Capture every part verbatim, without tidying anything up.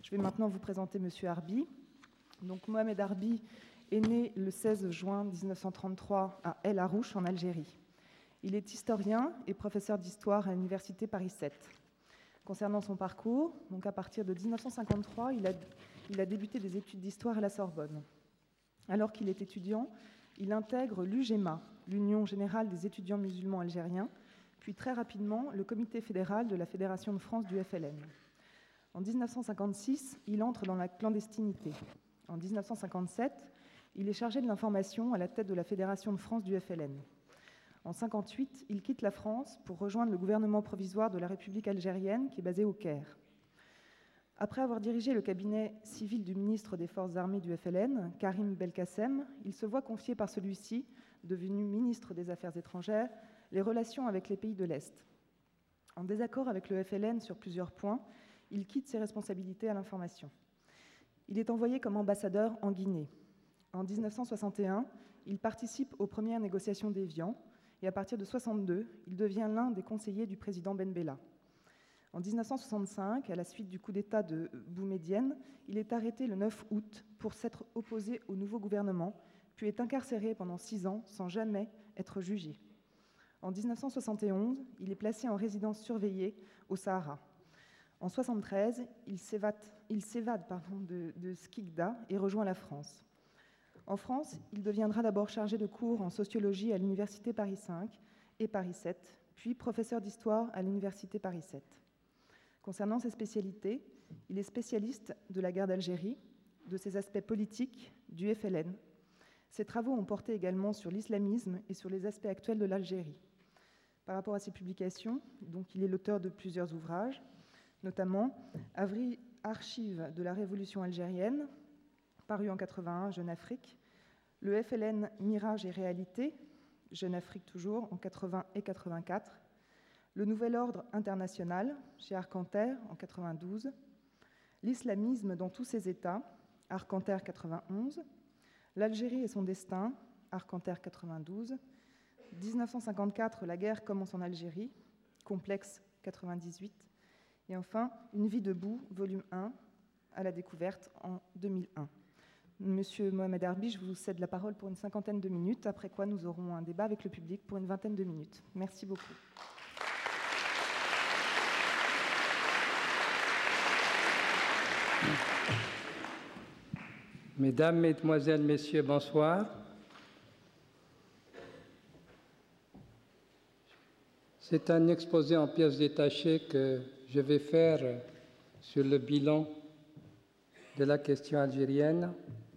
Je vais maintenant vous présenter M. Harbi. Donc, Mohamed Harbi est né le seize juin mille neuf cent trente-trois à El Arouche, en Algérie. Il est historien et professeur d'histoire à l'université Paris sept. Concernant son parcours, donc à partir de mille neuf cent cinquante-trois, il a, il a débuté des études d'histoire à la Sorbonne. Alors qu'il est étudiant, il intègre l'U G M A, l'Union générale des étudiants musulmans algériens, puis très rapidement le comité fédéral de la Fédération de France du F L N. En mille neuf cent cinquante-six, il entre dans la clandestinité. En mille neuf cent cinquante-sept, il est chargé de l'information à la tête de la Fédération de France du F L N. En mille neuf cent cinquante-huit, il quitte la France pour rejoindre le gouvernement provisoire de la République algérienne qui est basé au Caire. Après avoir dirigé le cabinet civil du ministre des Forces armées du F L N, Karim Belkacem, il se voit confier par celui-ci, devenu ministre des Affaires étrangères, les relations avec les pays de l'Est. En désaccord avec le F L N sur plusieurs points, il quitte ses responsabilités à l'information. Il est envoyé comme ambassadeur en Guinée. En mille neuf cent soixante et un, il participe aux premières négociations d'Évian et à partir de mille neuf cent soixante-deux, il devient l'un des conseillers du président Ben Bella. En mille neuf cent soixante-cinq, à la suite du coup d'État de Boumedienne, il est arrêté le neuf août pour s'être opposé au nouveau gouvernement, puis est incarcéré pendant six ans sans jamais être jugé. En mille neuf cent soixante et onze, il est placé en résidence surveillée au Sahara. En mille neuf cent soixante-treize, il s'évade, il s'évade pardon, de, de Skikda et rejoint la France. En France, il deviendra d'abord chargé de cours en sociologie à l'université Paris cinq et Paris sept, puis professeur d'histoire à l'université Paris sept. Concernant ses spécialités, il est spécialiste de la guerre d'Algérie, de ses aspects politiques, du F L N. Ses travaux ont porté également sur l'islamisme et sur les aspects actuels de l'Algérie. Par rapport à ses publications, donc il est l'auteur de plusieurs ouvrages, notamment Archives de la Révolution algérienne, paru en mille neuf cent quatre-vingt-un, Jeune Afrique, le F L N Mirage et Réalité, Jeune Afrique toujours, en quatre-vingts et quatre-vingt-quatre, le Nouvel Ordre International, chez Arcanter, en mille neuf cent quatre-vingt-douze, l'islamisme dans tous ses états, Arcanter quatre-vingt-onze, l'Algérie et son destin, Arcanter quatre-vingt-douze, mille neuf cent cinquante-quatre, la guerre commence en Algérie, Complexe quatre-vingt-dix-huit, et enfin, Une vie debout, volume un, à la découverte en deux mille un. Monsieur Mohamed Harbi, je vous cède la parole pour une cinquantaine de minutes, après quoi nous aurons un débat avec le public pour une vingtaine de minutes. Merci beaucoup. Mesdames, Mesdemoiselles, Messieurs, bonsoir. C'est un exposé en pièces détachées que je vais faire sur le bilan de la question algérienne.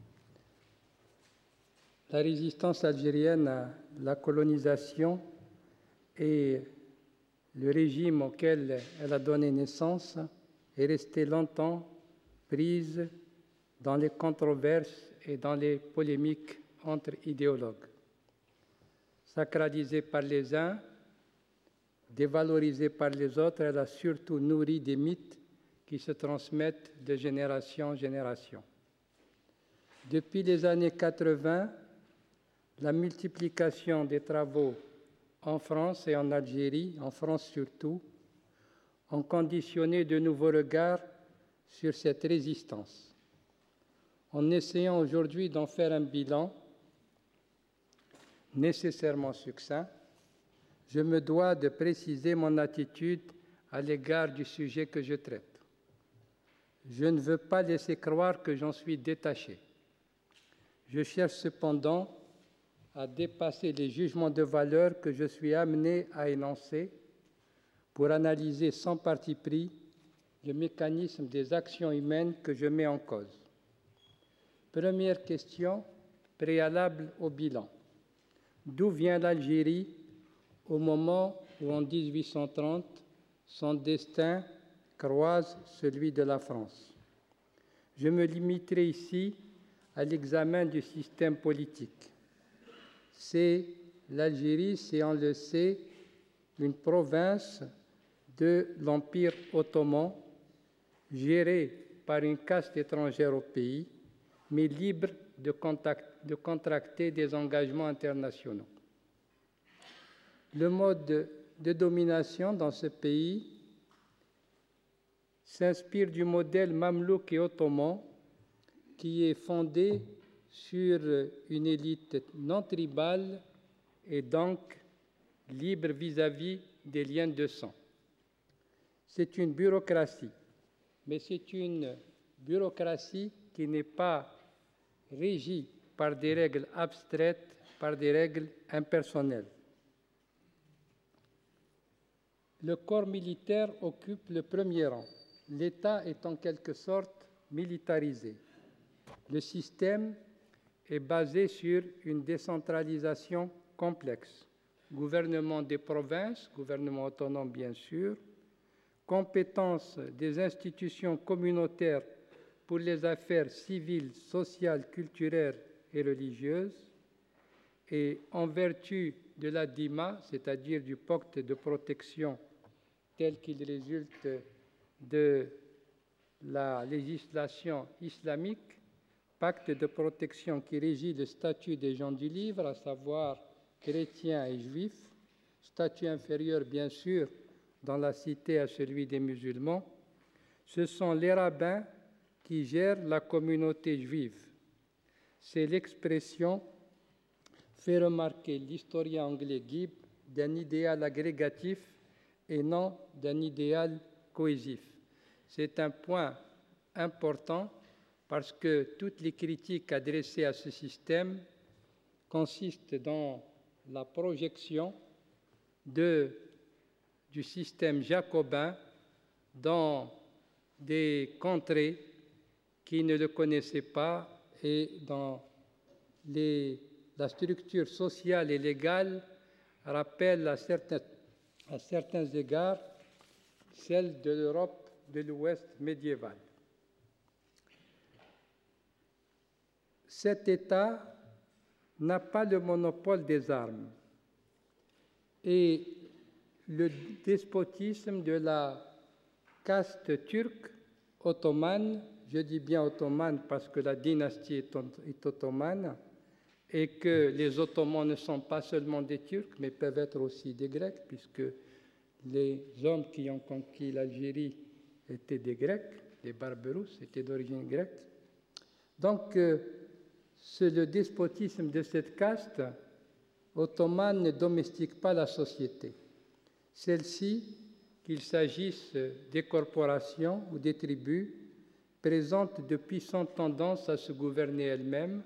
La résistance algérienne à la colonisation et le régime auquel elle a donné naissance est restée longtemps prise dans les controverses et dans les polémiques entre idéologues. Sacralisée par les uns, dévalorisée par les autres, elle a surtout nourri des mythes qui se transmettent de génération en génération. Depuis les années quatre-vingt, la multiplication des travaux en France et en Algérie, en France surtout, ont conditionné de nouveaux regards sur cette résistance. En essayant aujourd'hui d'en faire un bilan nécessairement succinct, je me dois de préciser mon attitude à l'égard du sujet que je traite. Je ne veux pas laisser croire que j'en suis détaché. Je cherche cependant à dépasser les jugements de valeur que je suis amené à énoncer pour analyser sans parti pris le mécanisme des actions humaines que je mets en cause. Première question préalable au bilan. D'où vient l'Algérie au moment où, en dix-huit cent trente, son destin croise celui de la France? Je me limiterai ici à l'examen du système politique. C'est l'Algérie, c'est, on le sait, une province de l'Empire ottoman, gérée par une caste étrangère au pays, mais libre de, contact, de contracter des engagements internationaux. Le mode de, de domination dans ce pays s'inspire du modèle mamelouk et ottoman qui est fondé sur une élite non tribale et donc libre vis-à-vis des liens de sang. C'est une bureaucratie, mais c'est une bureaucratie qui n'est pas régie par des règles abstraites, par des règles impersonnelles. Le corps militaire occupe le premier rang. L'État est en quelque sorte militarisé. Le système est basé sur une décentralisation complexe. Gouvernement des provinces, gouvernement autonome bien sûr, compétence des institutions communautaires pour les affaires civiles, sociales, culturelles et religieuses, et en vertu de la D I M A, c'est-à-dire du pacte de protection tel qu'il résulte de la législation islamique, pacte de protection qui régit le statut des gens du livre, à savoir chrétiens et juifs, statut inférieur bien sûr dans la cité à celui des musulmans. Ce sont les rabbins qui gèrent la communauté juive. C'est l'expression, fait remarquer l'historien anglais Gibb, d'un idéal agrégatif et non d'un idéal cohésif. C'est un point important parce que toutes les critiques adressées à ce système consistent dans la projection de, du système jacobin dans des contrées qui ne le connaissaient pas et dans les, la structure sociale et légale rappelle à certains, à certains égards celle de l'Europe de l'Ouest médiévale. Cet État n'a pas le monopole des armes et le despotisme de la caste turque ottomane, je dis bien ottomane parce que la dynastie est, est ottomane et que les Ottomans ne sont pas seulement des Turcs mais peuvent être aussi des Grecs puisque les hommes qui ont conquis l'Algérie étaient des Grecs, les Barberousse étaient d'origine grecque. Donc, euh, c'est le despotisme de cette caste ottomane ne domestique pas la société. Celle-ci, qu'il s'agisse des corporations ou des tribus, présente de puissantes tendances à se gouverner elles-mêmes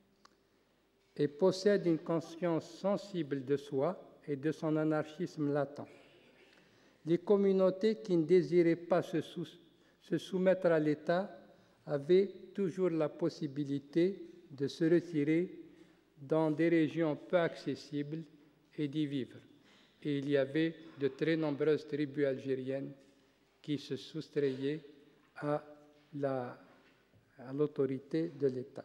et possède une conscience sensible de soi et de son anarchisme latent. Les communautés qui ne désiraient pas se, sous, se soumettre à l'État avaient toujours la possibilité de se retirer dans des régions peu accessibles et d'y vivre. Et il y avait de très nombreuses tribus algériennes qui se soustrayaient à, la, à l'autorité de l'État.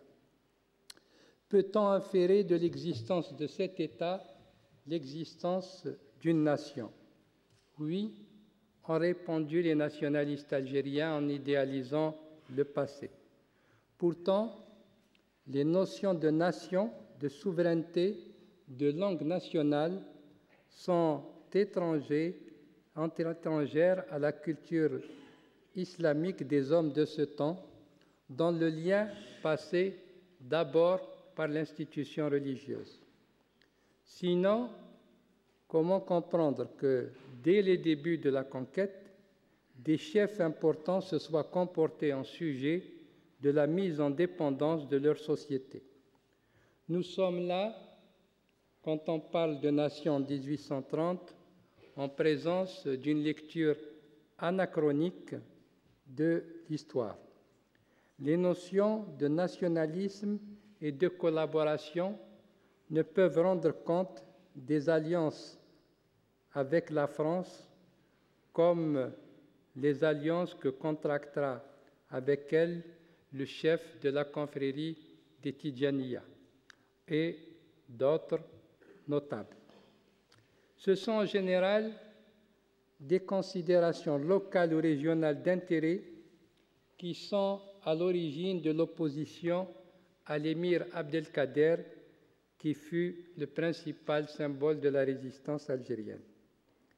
Peut-on inférer de l'existence de cet État l'existence d'une nation ? Oui, ont répondu les nationalistes algériens en idéalisant le passé. Pourtant, les notions de nation, de souveraineté, de langue nationale sont étrangères, étrangères à la culture islamique des hommes de ce temps, dont le lien passait d'abord par l'institution religieuse. Sinon, comment comprendre que, dès les débuts de la conquête, des chefs importants se soient comportés en sujet de la mise en dépendance de leur société? Nous sommes là, quand on parle de nation en dix-huit cent trente, en présence d'une lecture anachronique de l'histoire. Les notions de nationalisme et de collaboration ne peuvent rendre compte des alliances avec la France comme les alliances que contractera avec elle le chef de la confrérie des Tidjaniya et d'autres notables. Ce sont en général des considérations locales ou régionales d'intérêt qui sont à l'origine de l'opposition à l'émir Abdelkader, qui fut le principal symbole de la résistance algérienne.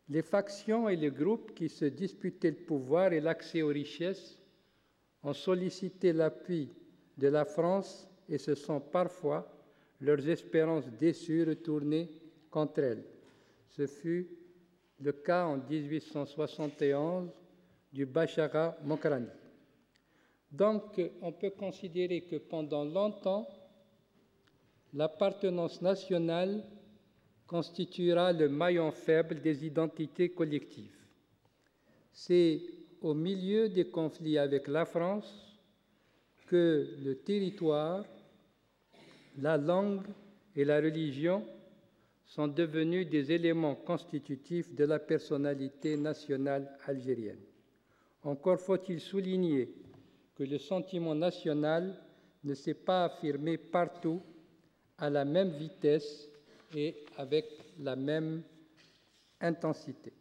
Les factions et les groupes qui se disputaient le pouvoir et l'accès aux richesses ont sollicité l'appui de la France et se sont parfois, leurs espérances déçues, retournées contre elle. Ce fut le cas en dix-huit cent soixante et onze du Bachara Mokrani. Donc, on peut considérer que pendant longtemps, l'appartenance nationale constituera le maillon faible des identités collectives. C'est au milieu des conflits avec la France que le territoire, la langue et la religion sont devenus des éléments constitutifs de la personnalité nationale algérienne. Encore faut-il souligner que le sentiment national ne s'est pas affirmé partout à la même vitesse et avec la même intensité.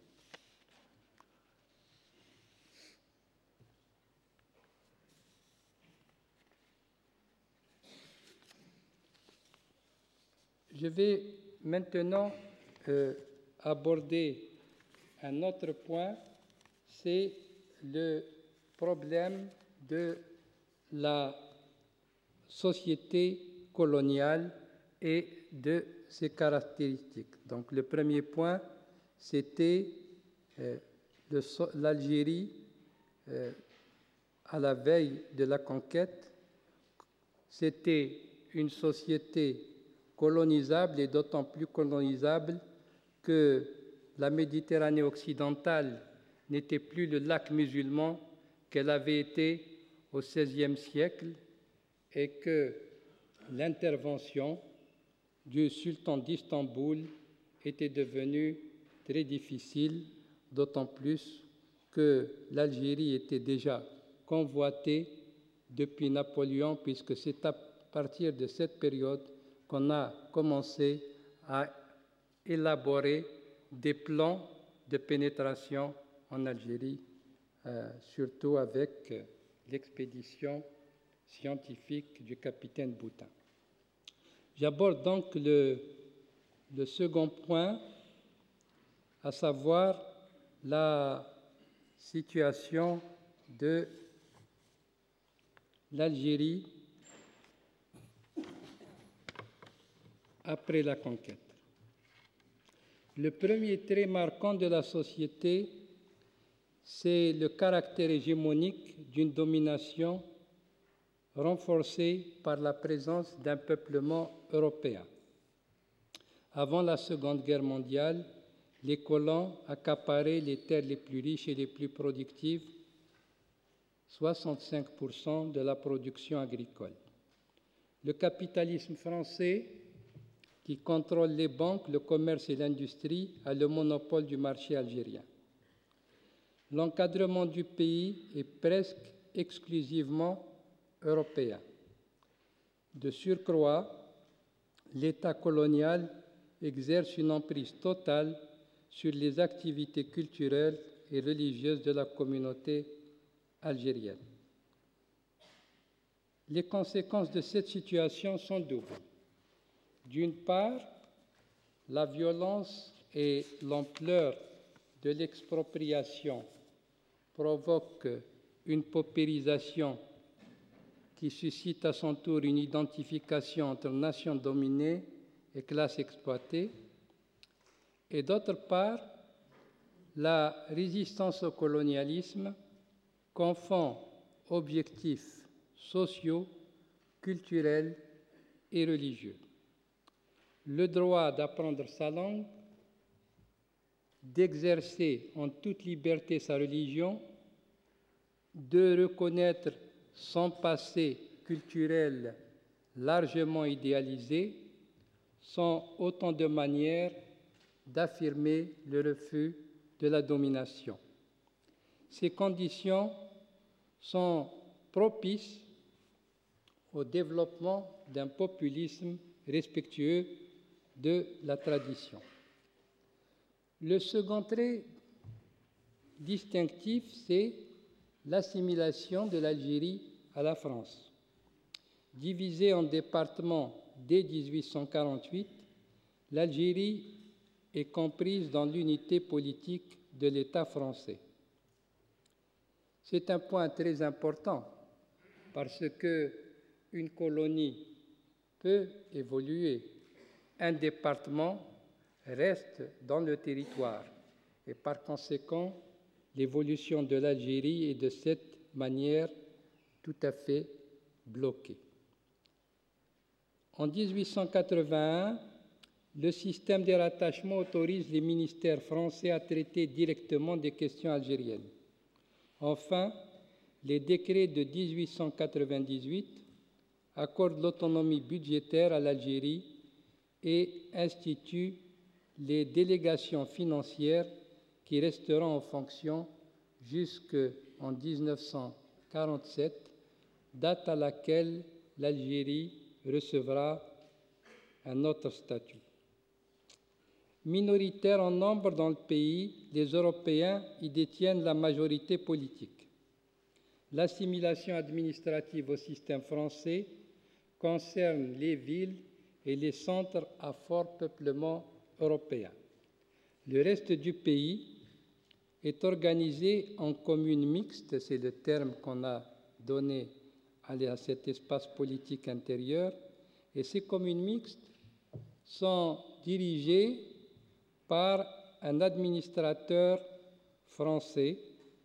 Je vais maintenant euh, aborder un autre point, c'est le problème de la société coloniale et de ses caractéristiques. Donc le premier point, c'était euh, l'Algérie euh, à la veille de la conquête. C'était une société colonisable et d'autant plus colonisable que la Méditerranée occidentale n'était plus le lac musulman qu'elle avait été au seizième siècle et que l'intervention du sultan d'Istanbul était devenue très difficile, d'autant plus que l'Algérie était déjà convoitée depuis Napoléon, puisque c'est à partir de cette période qu'on a commencé à élaborer des plans de pénétration en Algérie, euh, surtout avec euh, l'expédition scientifique du capitaine Boutin. J'aborde donc le, le second point, à savoir la situation de l'Algérie après la conquête. Le premier trait marquant de la société, c'est le caractère hégémonique d'une domination renforcée par la présence d'un peuplement européen. Avant la Seconde Guerre mondiale, les colons accaparaient les terres les plus riches et les plus productives, soixante-cinq pour cent de la production agricole. Le capitalisme français, qui contrôle les banques, le commerce et l'industrie, a le monopole du marché algérien. L'encadrement du pays est presque exclusivement européen. De surcroît, l'État colonial exerce une emprise totale sur les activités culturelles et religieuses de la communauté algérienne. Les conséquences de cette situation sont doubles. D'une part, la violence et l'ampleur de l'expropriation provoquent une paupérisation qui suscite à son tour une identification entre nations dominées et classes exploitées. Et d'autre part, la résistance au colonialisme confond objectifs sociaux, culturels et religieux. Le droit d'apprendre sa langue, d'exercer en toute liberté sa religion, de reconnaître son passé culturel largement idéalisé sont autant de manières d'affirmer le refus de la domination. Ces conditions sont propices au développement d'un populisme respectueux de la tradition. Le second trait distinctif, c'est l'assimilation de l'Algérie à la France. Divisée en départements dès dix-huit cent quarante-huit, l'Algérie est comprise dans l'unité politique de l'État français. C'est un point très important parce qu'une colonie peut évoluer. Un département reste dans le territoire et par conséquent, l'évolution de l'Algérie est de cette manière tout à fait bloquée. En dix-huit cent quatre-vingt-un, le système de rattachement autorise les ministères français à traiter directement des questions algériennes. Enfin, les décrets de dix-huit cent quatre-vingt-dix-huit accordent l'autonomie budgétaire à l'Algérie et instituent les délégations financières qui resteront en fonction jusqu'en dix-neuf cent quarante-sept, date à laquelle l'Algérie recevra un autre statut. Minoritaires en nombre dans le pays, les Européens y détiennent la majorité politique. L'assimilation administrative au système français concerne les villes et les centres à fort peuplement européen. Le reste du pays est organisé en communes mixtes, c'est le terme qu'on a donné à cet espace politique intérieur, et ces communes mixtes sont dirigées par un administrateur français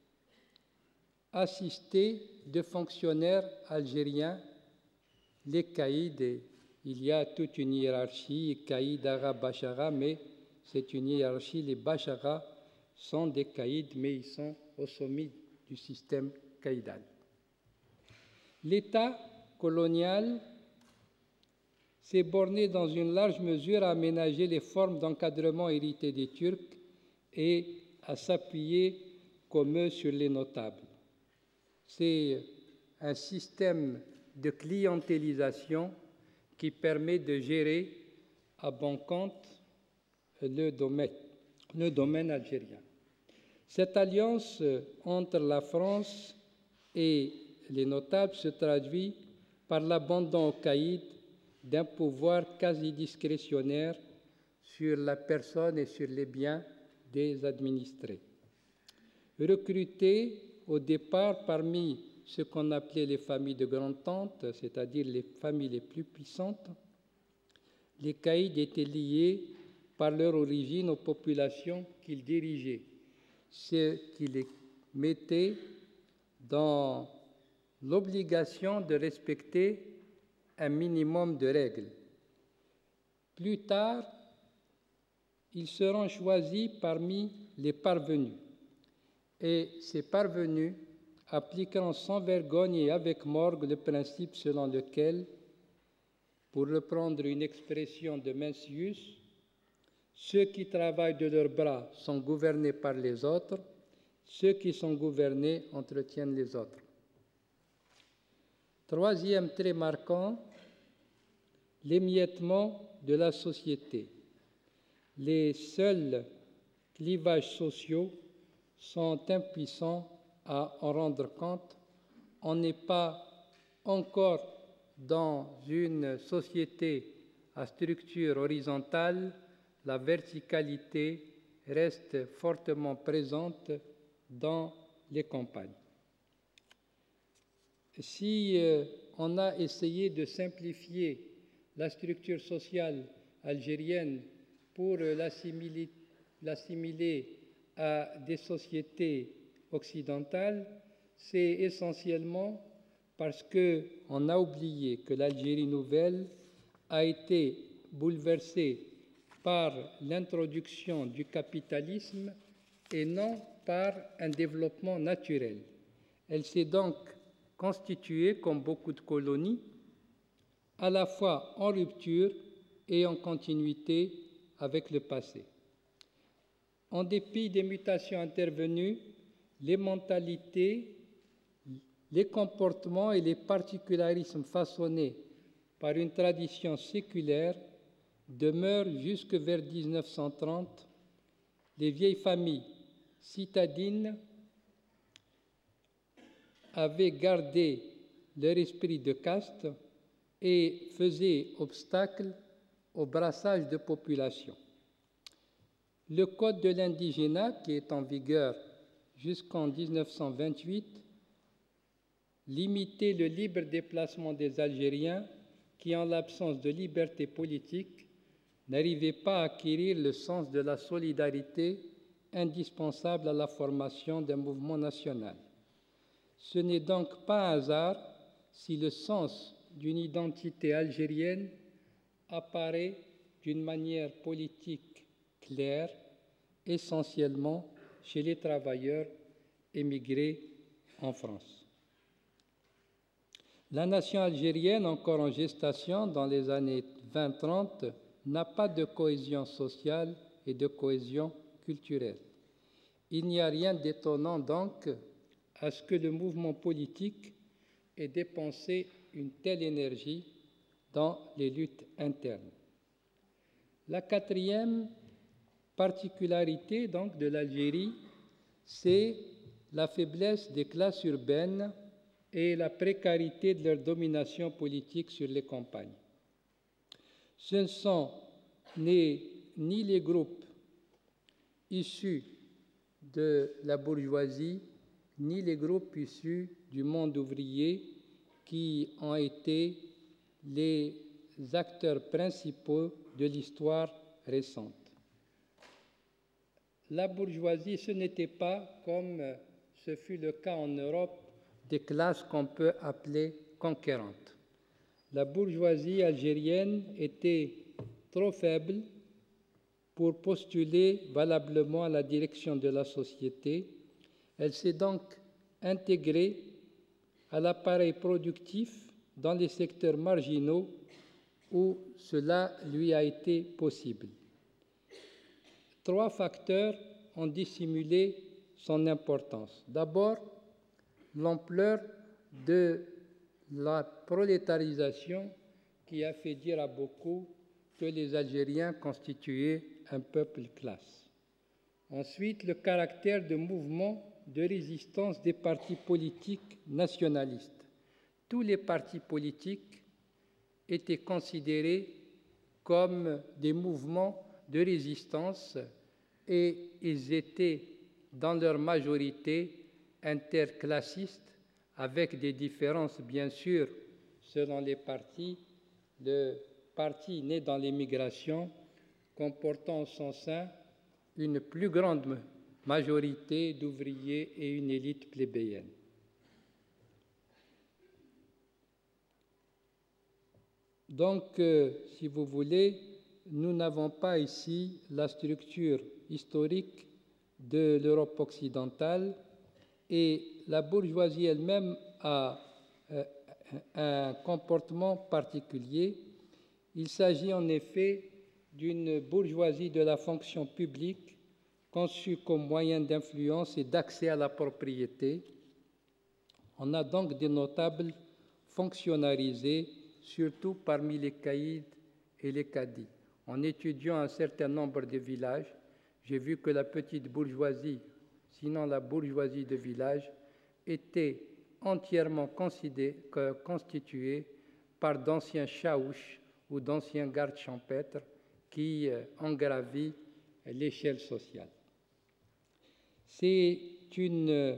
assisté de fonctionnaires algériens, les caïds. Il y a toute une hiérarchie, caïd, arabe, bachara, mais c'est une hiérarchie. Les bacharas sont des caïds, mais ils sont au sommet du système caïdal. L'État colonial s'est borné dans une large mesure à aménager les formes d'encadrement héritées des Turcs et à s'appuyer comme eux sur les notables. C'est un système de clientélisation qui permet de gérer à bon compte le domaine, le domaine algérien. Cette alliance entre la France et les notables se traduit par l'abandon au caïd d'un pouvoir quasi discrétionnaire sur la personne et sur les biens des administrés. Recrutés au départ parmi ce qu'on appelait les familles de grande-tante, c'est-à-dire les familles les plus puissantes, les caïds étaient liés par leur origine aux populations qu'ils dirigeaient, ce qui les mettait dans l'obligation de respecter un minimum de règles. Plus tard, ils seront choisis parmi les parvenus, et ces parvenus appliqueront sans vergogne et avec morgue le principe selon lequel, pour reprendre une expression de Mencius, ceux qui travaillent de leurs bras sont gouvernés par les autres, ceux qui sont gouvernés entretiennent les autres. Troisième trait marquant, l'émiettement de la société. Les seuls clivages sociaux sont impuissants à en rendre compte. On n'est pas encore dans une société à structure horizontale, la verticalité reste fortement présente dans les campagnes. Si euh, on a essayé de simplifier la structure sociale algérienne pour euh, l'assimiler, l'assimiler à des sociétés occidentales, c'est essentiellement parce qu'on a oublié que l'Algérie nouvelle a été bouleversée par l'introduction du capitalisme et non par un développement naturel. Elle s'est donc constituée, comme beaucoup de colonies, à la fois en rupture et en continuité avec le passé. En dépit des mutations intervenues, les mentalités, les comportements et les particularismes façonnés par une tradition séculaire demeurent jusque vers dix-neuf cent trente. Les vieilles familles citadines avaient gardé leur esprit de caste et faisaient obstacle au brassage de population. Le Code de l'indigénat, qui est en vigueur jusqu'en mille neuf cent vingt-huit, limitait le libre déplacement des Algériens qui, en l'absence de liberté politique, n'arrivaient pas à acquérir le sens de la solidarité indispensable à la formation d'un mouvement national. Ce n'est donc pas un hasard si le sens d'une identité algérienne apparaît d'une manière politique claire, essentiellement chez les travailleurs émigrés en France. La nation algérienne, encore en gestation dans les années vingt trente, n'a pas de cohésion sociale et de cohésion culturelle. Il n'y a rien d'étonnant donc à ce que le mouvement politique ait dépensé une telle énergie dans les luttes internes. La quatrième particularité donc de l'Algérie, c'est la faiblesse des classes urbaines et la précarité de leur domination politique sur les campagnes. Ce ne sont ni, ni les groupes issus de la bourgeoisie, ni les groupes issus du monde ouvrier qui ont été les acteurs principaux de l'histoire récente. La bourgeoisie, ce n'était pas, comme ce fut le cas en Europe, des classes qu'on peut appeler conquérantes. La bourgeoisie algérienne était trop faible pour postuler valablement à la direction de la société. Elle s'est donc intégrée à l'appareil productif dans les secteurs marginaux où cela lui a été possible. Trois facteurs ont dissimulé son importance. D'abord, l'ampleur de la prolétarisation qui a fait dire à beaucoup que les Algériens constituaient un peuple classe. Ensuite, le caractère de mouvement de résistance des partis politiques nationalistes. Tous les partis politiques étaient considérés comme des mouvements de résistance et ils étaient dans leur majorité interclassistes avec des différences bien sûr selon les partis. Le parti né dans l'émigration comportant en son sein une plus grande majorité d'ouvriers et une élite plébéienne. Donc, euh, si vous voulez, nous n'avons pas ici la structure historique de l'Europe occidentale et la bourgeoisie elle-même a euh, un comportement particulier. Il s'agit en effet d'une bourgeoisie de la fonction publique conçue comme moyen d'influence et d'accès à la propriété. On a donc des notables fonctionnalisés, surtout parmi les caïds et les cadis. En étudiant un certain nombre de villages, j'ai vu que la petite bourgeoisie, sinon la bourgeoisie de village, était entièrement constituée par d'anciens chaouches ou d'anciens gardes champêtres qui ont gravi l'échelle sociale. C'est une,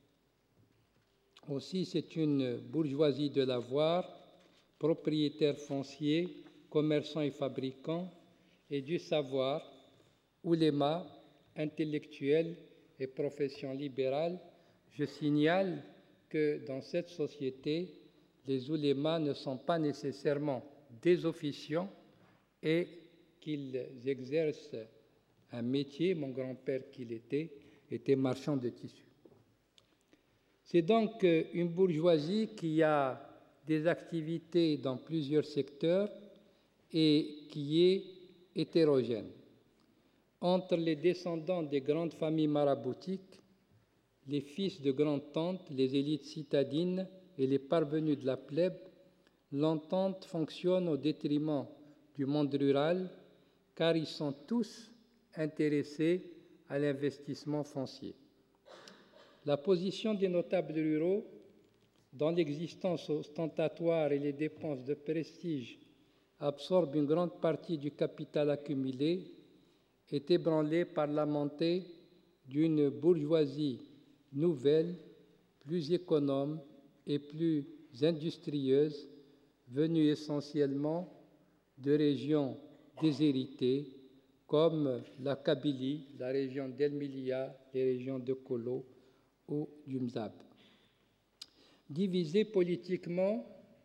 aussi, c'est une bourgeoisie de l'avoir, propriétaires fonciers, commerçants et fabricants, et du savoir, oulémas, intellectuels et professions libérales. Je signale que dans cette société, les oulémas ne sont pas nécessairement des officiants et qu'ils exercent un métier. Mon grand-père, qu'il était, était marchand de tissus. C'est donc une bourgeoisie qui a des activités dans plusieurs secteurs et qui est hétérogène. Entre les descendants des grandes familles maraboutiques, les fils de grandes-tantes, les élites citadines et les parvenus de la plèbe, l'entente fonctionne au détriment du monde rural, car ils sont tous intéressés à l'investissement foncier. La position des notables ruraux dans l'existence ostentatoire et les dépenses de prestige absorbe une grande partie du capital accumulé est ébranlé par la montée d'une bourgeoisie nouvelle, plus économe et plus industrieuse, venue essentiellement de régions déshéritées comme la Kabylie, la région d'El-Milia, les régions de Kolo ou du Mzab. Divisée politiquement,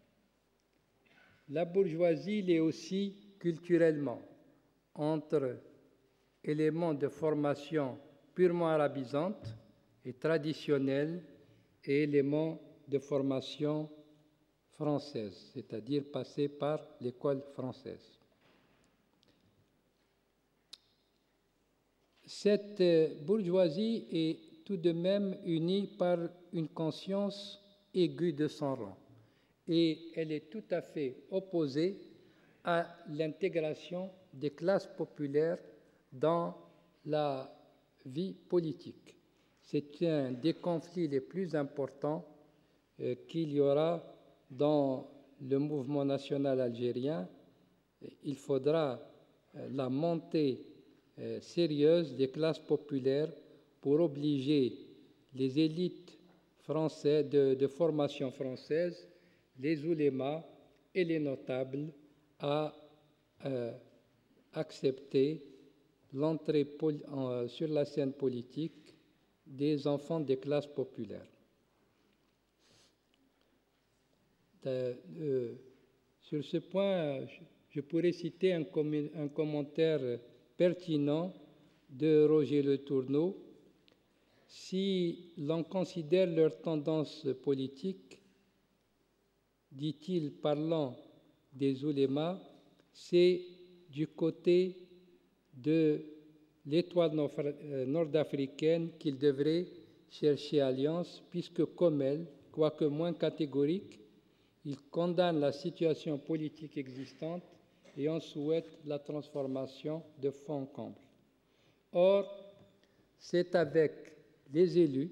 la bourgeoisie l'est aussi culturellement, entre éléments de formation purement arabisante et traditionnelle et éléments de formation française, c'est-à-dire passés par l'école française. Cette bourgeoisie est tout de même unie par une conscience aiguë de son rang et elle est tout à fait opposée à l'intégration des classes populaires dans la vie politique. C'est un des conflits les plus importants euh, qu'il y aura dans le mouvement national algérien. Il faudra euh, la montée euh, sérieuse des classes populaires pour obliger les élites françaises de, de formation française, les oulémas et les notables à euh, accepter l'entrée poli- en, sur la scène politique des enfants des classes populaires. De, euh, sur ce point, je, je pourrais citer un, com- un commentaire pertinent de Roger Le Tourneau. Si l'on considère leur tendance politique, dit-il, parlant des oulémas, c'est du côté de l'étoile nord-africaine qu'il devrait chercher alliance, puisque comme elle, quoique moins catégorique, il condamne la situation politique existante et en souhaite la transformation de fond en comble. Or, c'est avec les élus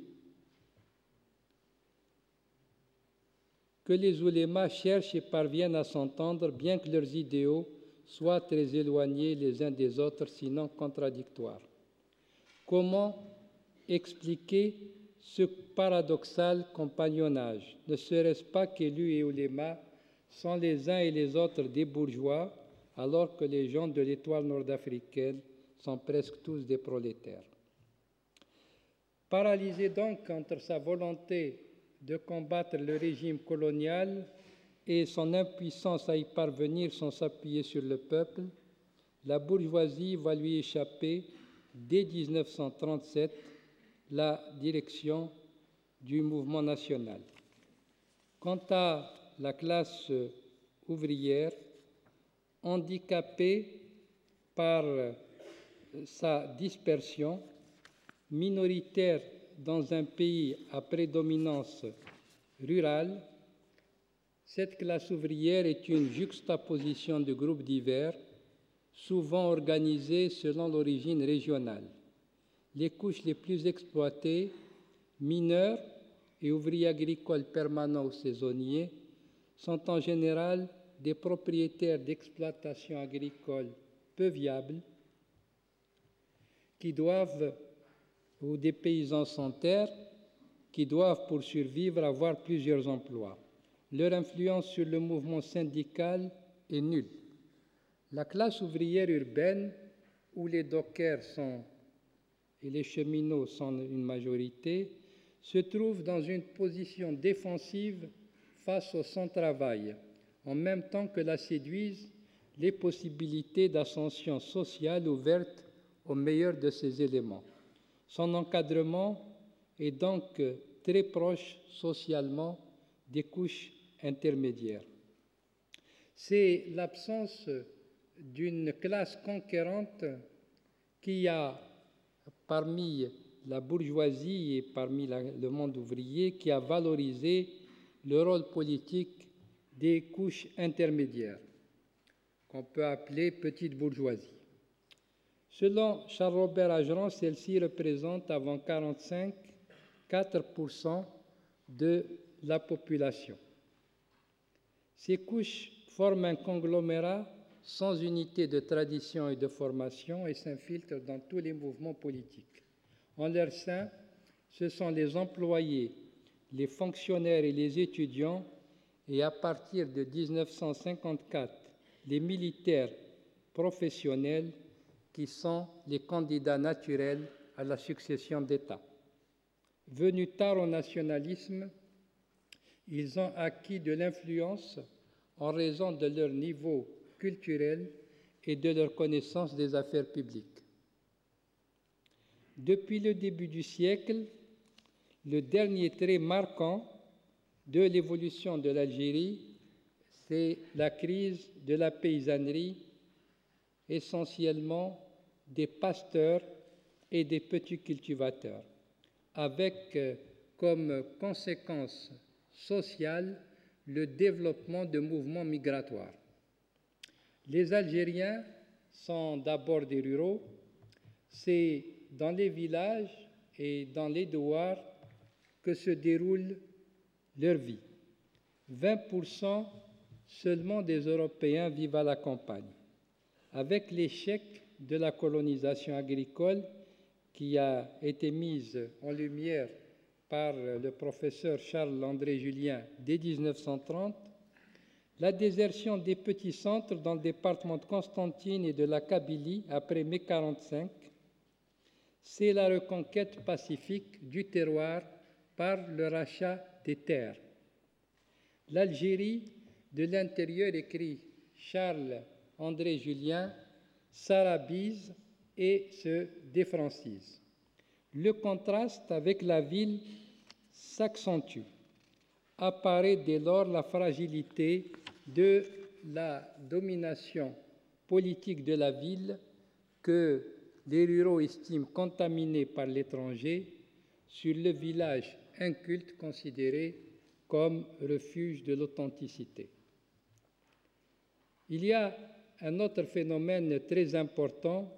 que les oulémas cherchent et parviennent à s'entendre, bien que leurs idéaux soient très éloignés les uns des autres, sinon contradictoires. Comment expliquer ce paradoxal compagnonnage? Ne serait-ce pas qu'élus et oulémas sont les uns et les autres des bourgeois, alors que les gens de l'étoile nord-africaine sont presque tous des prolétaires? Paralysé donc entre sa volonté de combattre le régime colonial et son impuissance à y parvenir sans s'appuyer sur le peuple, la bourgeoisie va lui échapper dès dix-neuf cent trente-sept la direction du mouvement national. Quant à la classe ouvrière, handicapée par sa dispersion, minoritaire dans un pays à prédominance rurale, cette classe ouvrière est une juxtaposition de groupes divers, souvent organisés selon l'origine régionale. Les couches les plus exploitées, mineurs et ouvriers agricoles permanents ou saisonniers, sont en général des propriétaires d'exploitations agricoles peu viables qui doivent, ou des paysans sans terre, qui doivent pour survivre avoir plusieurs emplois. Leur influence sur le mouvement syndical est nulle. La classe ouvrière urbaine, où les dockers sont, et les cheminots sont une majorité, se trouve dans une position défensive face au sans-travail, en même temps que la séduisent les possibilités d'ascension sociale ouvertes au meilleur de ces éléments. Son encadrement est donc très proche socialement des couches intermédiaires. C'est l'absence d'une classe conquérante qui a, parmi la bourgeoisie et parmi la, le monde ouvrier, qui a valorisé le rôle politique des couches intermédiaires, qu'on peut appeler petite bourgeoisie. Selon Charles-Robert Ageron, celle-ci représente avant mille neuf cent quarante-cinq quatre pour cent de la population. Ces couches forment un conglomérat sans unité de tradition et de formation et s'infiltrent dans tous les mouvements politiques. En leur sein, ce sont les employés, les fonctionnaires et les étudiants, et à partir de dix-neuf cent cinquante-quatre, les militaires professionnels qui sont les candidats naturels à la succession d'État. Venus tard au nationalisme, ils ont acquis de l'influence en raison de leur niveau culturel et de leur connaissance des affaires publiques. Depuis le début du siècle, le dernier trait marquant de l'évolution de l'Algérie, c'est la crise de la paysannerie, essentiellement des pasteurs et des petits cultivateurs, avec comme conséquence sociale le développement de mouvements migratoires. Les Algériens sont d'abord des ruraux, c'est dans les villages et dans les douars que se déroule leur vie. vingt pour cent seulement des Européens vivent à la campagne. Avec l'échec de la colonisation agricole qui a été mise en lumière par le professeur Charles-André Julien dès dix-neuf cent trente, la désertion des petits centres dans le département de Constantine et de la Kabylie après mai quarante-cinq, c'est la reconquête pacifique du terroir par le rachat des terres. L'Algérie de l'intérieur, écrit Charles-André Julien, s'arabise et se défrancise. Le contraste avec la ville s'accentue. Apparaît dès lors la fragilité de la domination politique de la ville que les ruraux estiment contaminée par l'étranger sur le village inculte considéré comme refuge de l'authenticité. Il y a un autre phénomène très important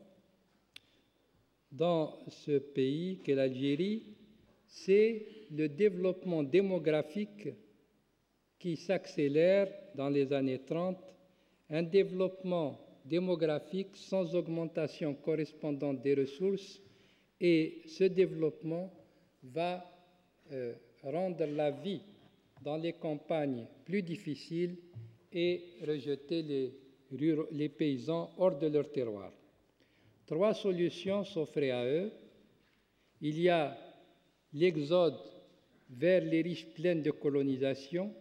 dans ce pays qu'est l'Algérie, c'est le développement démographique qui s'accélère dans les années trente, un développement démographique sans augmentation correspondante des ressources, et ce développement va euh, rendre la vie dans les campagnes plus difficile et rejeter les, les paysans hors de leur terroir. Trois solutions s'offraient à eux. Il y a l'exode vers les riches plaines de colonisation,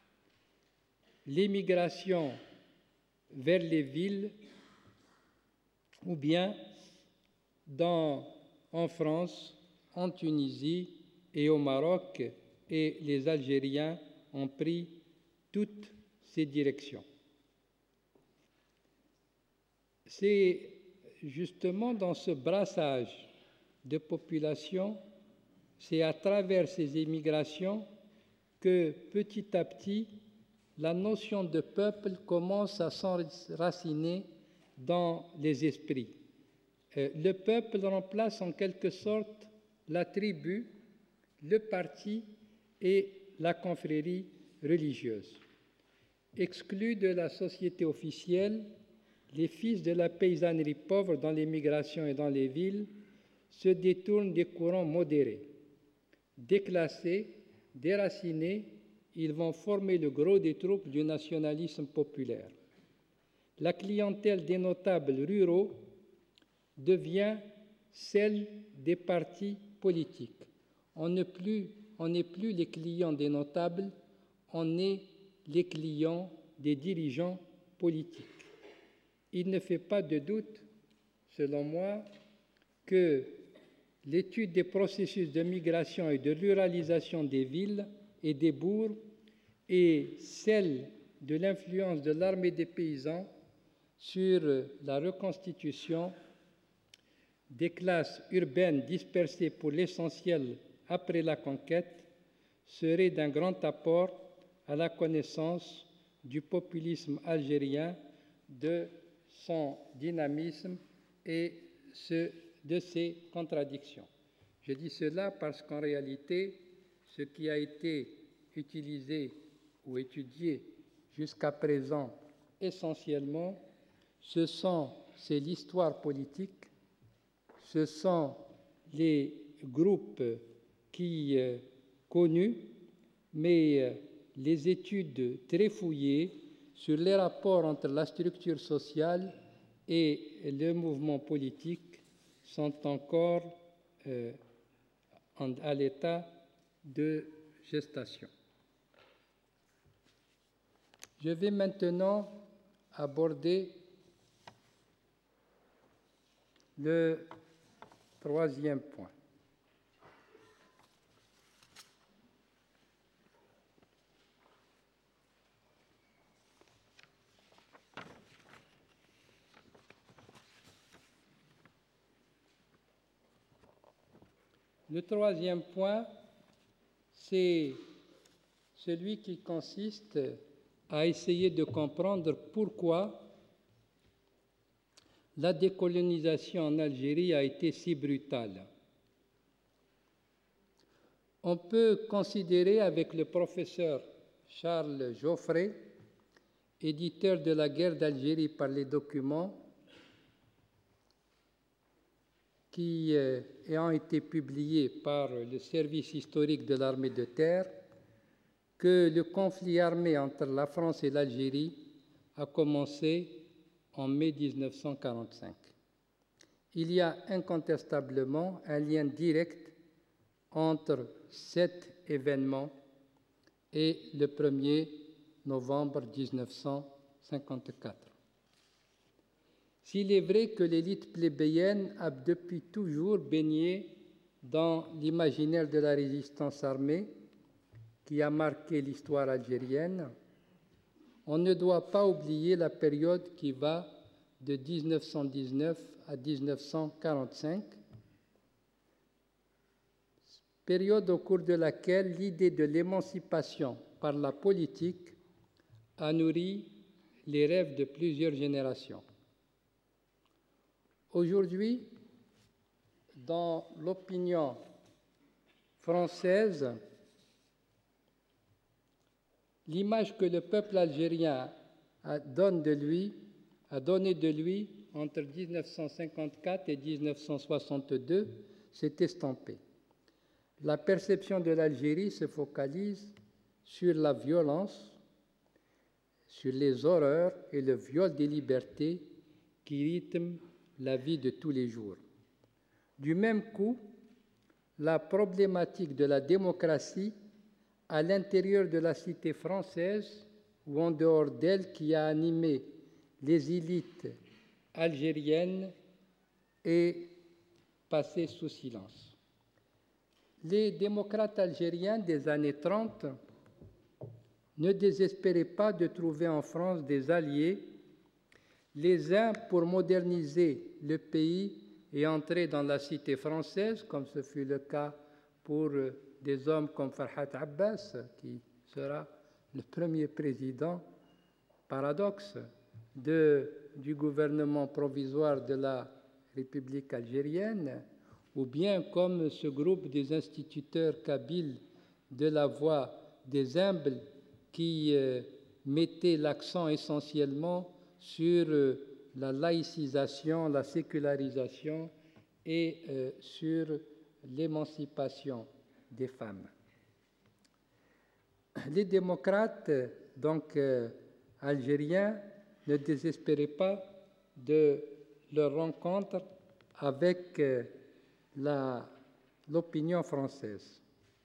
l'émigration vers les villes, ou bien dans, en France, en Tunisie et au Maroc, et les Algériens ont pris toutes ces directions. C'est justement dans ce brassage de population, c'est à travers ces émigrations que petit à petit, la notion de peuple commence à s'enraciner dans les esprits. Euh, le peuple remplace en quelque sorte la tribu, le parti et la confrérie religieuse. Exclus de la société officielle, les fils de la paysannerie pauvre dans l'émigration et dans les villes se détournent des courants modérés. Déclassés, déracinés, ils vont former le gros des troupes du nationalisme populaire. La clientèle des notables ruraux devient celle des partis politiques. On n'est plus, on n'est plus les clients des notables, on est les clients des dirigeants politiques. Il ne fait pas de doute, selon moi, que l'étude des processus de migration et de ruralisation des villes et des bourgs et celle de l'influence de l'armée des paysans sur la reconstitution des classes urbaines dispersées pour l'essentiel après la conquête serait d'un grand apport à la connaissance du populisme algérien, de son dynamisme et ce, de ses contradictions. Je dis cela parce qu'en réalité, ce qui a été utilisé ou étudié jusqu'à présent essentiellement, ce sont, c'est l'histoire politique, ce sont les groupes qui euh, connus, mais euh, les études très fouillées sur les rapports entre la structure sociale et le mouvement politique sont encore euh, en, à l'état de gestation. Je vais maintenant aborder le troisième point. Le troisième point, c'est celui qui consiste à essayer de comprendre pourquoi la décolonisation en Algérie a été si brutale. On peut considérer avec le professeur Charles Geoffrey, éditeur de la guerre d'Algérie par les documents, qui euh, ayant été publiés par le service historique de l'armée de terre, que le conflit armé entre la France et l'Algérie a commencé en mai mille neuf cent quarante-cinq. Il y a incontestablement un lien direct entre cet événement et le premier novembre mille neuf cent cinquante-quatre. S'il est vrai que l'élite plébéienne a depuis toujours baigné dans l'imaginaire de la résistance armée qui a marqué l'histoire algérienne, on ne doit pas oublier la période qui va de mille neuf cent dix-neuf à mille neuf cent quarante-cinq, période au cours de laquelle l'idée de l'émancipation par la politique a nourri les rêves de plusieurs générations. Aujourd'hui, dans l'opinion française, l'image que le peuple algérien a, donne de lui, a donné de lui entre mille neuf cent cinquante-quatre et mille neuf cent soixante-deux s'est estampée. La perception de l'Algérie se focalise sur la violence, sur les horreurs et le viol des libertés qui rythment la vie de tous les jours. Du même coup, la problématique de la démocratie à l'intérieur de la cité française ou en dehors d'elle qui a animé les élites algériennes est passée sous silence. Les démocrates algériens des années trente ne désespéraient pas de trouver en France des alliés, les uns pour moderniser le pays et entrer dans la cité française, comme ce fut le cas pour des hommes comme Farhat Abbas, qui sera le premier président, paradoxe, de, du gouvernement provisoire de la République algérienne, ou bien comme ce groupe des instituteurs kabyles de la Voix des humbles qui euh, mettait l'accent essentiellement sur euh, la laïcisation, la sécularisation et euh, sur l'émancipation des femmes. Les démocrates, donc euh, algériens, ne désespéraient pas de leur rencontre avec euh, la, l'opinion française.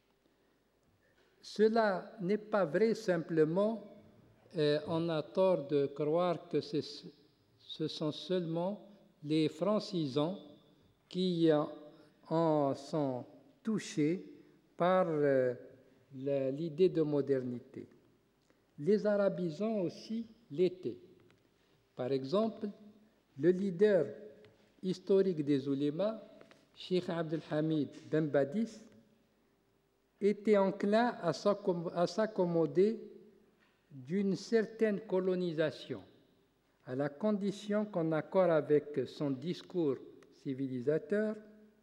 Cela n'est pas vrai simplement, euh, on a tort de croire que c'est, ce sont seulement les francisants qui en, en sont touchés par euh, la, l'idée de modernité. Les arabisants aussi l'étaient. Par exemple, le leader historique des oulémas, Cheikh Abdelhamid Ben Badis, était enclin à s'accommoder d'une certaine colonisation, à la condition qu'en accord avec son discours civilisateur,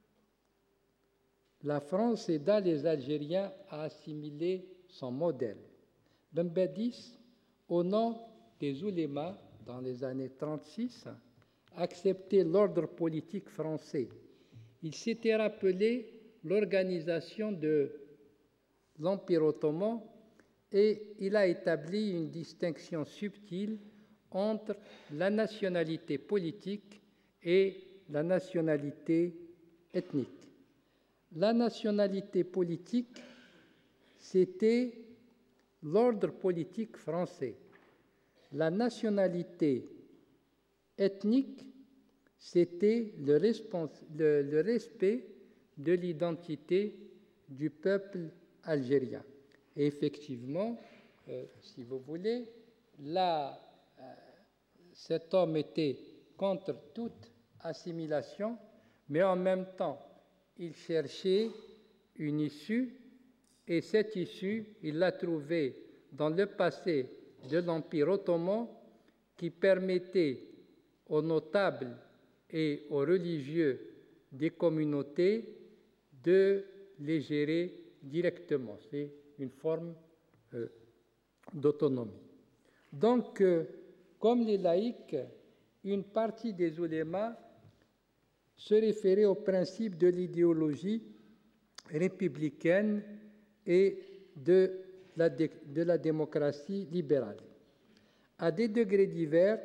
la France aida les Algériens à assimiler son modèle. Ben Badis, au nom des oulémas, dans les années trente-six, accepté l'ordre politique français. Il s'était rappelé l'organisation de l'Empire ottoman et il a établi une distinction subtile entre la nationalité politique et la nationalité ethnique. La nationalité politique, c'était l'ordre politique français. La nationalité ethnique, c'était le, le, le respect de l'identité du peuple algérien. Et effectivement, euh, si vous voulez, là, euh, cet homme était contre toute assimilation, mais en même temps, il cherchait une issue, et cette issue, il l'a trouvée dans le passé de l'Empire ottoman qui permettait aux notables et aux religieux des communautés de les gérer directement. C'est une forme euh, d'autonomie. Donc, euh, comme les laïcs, une partie des oulémas se référait au principe de l'idéologie républicaine et de la, dé, de la démocratie libérale. À des degrés divers,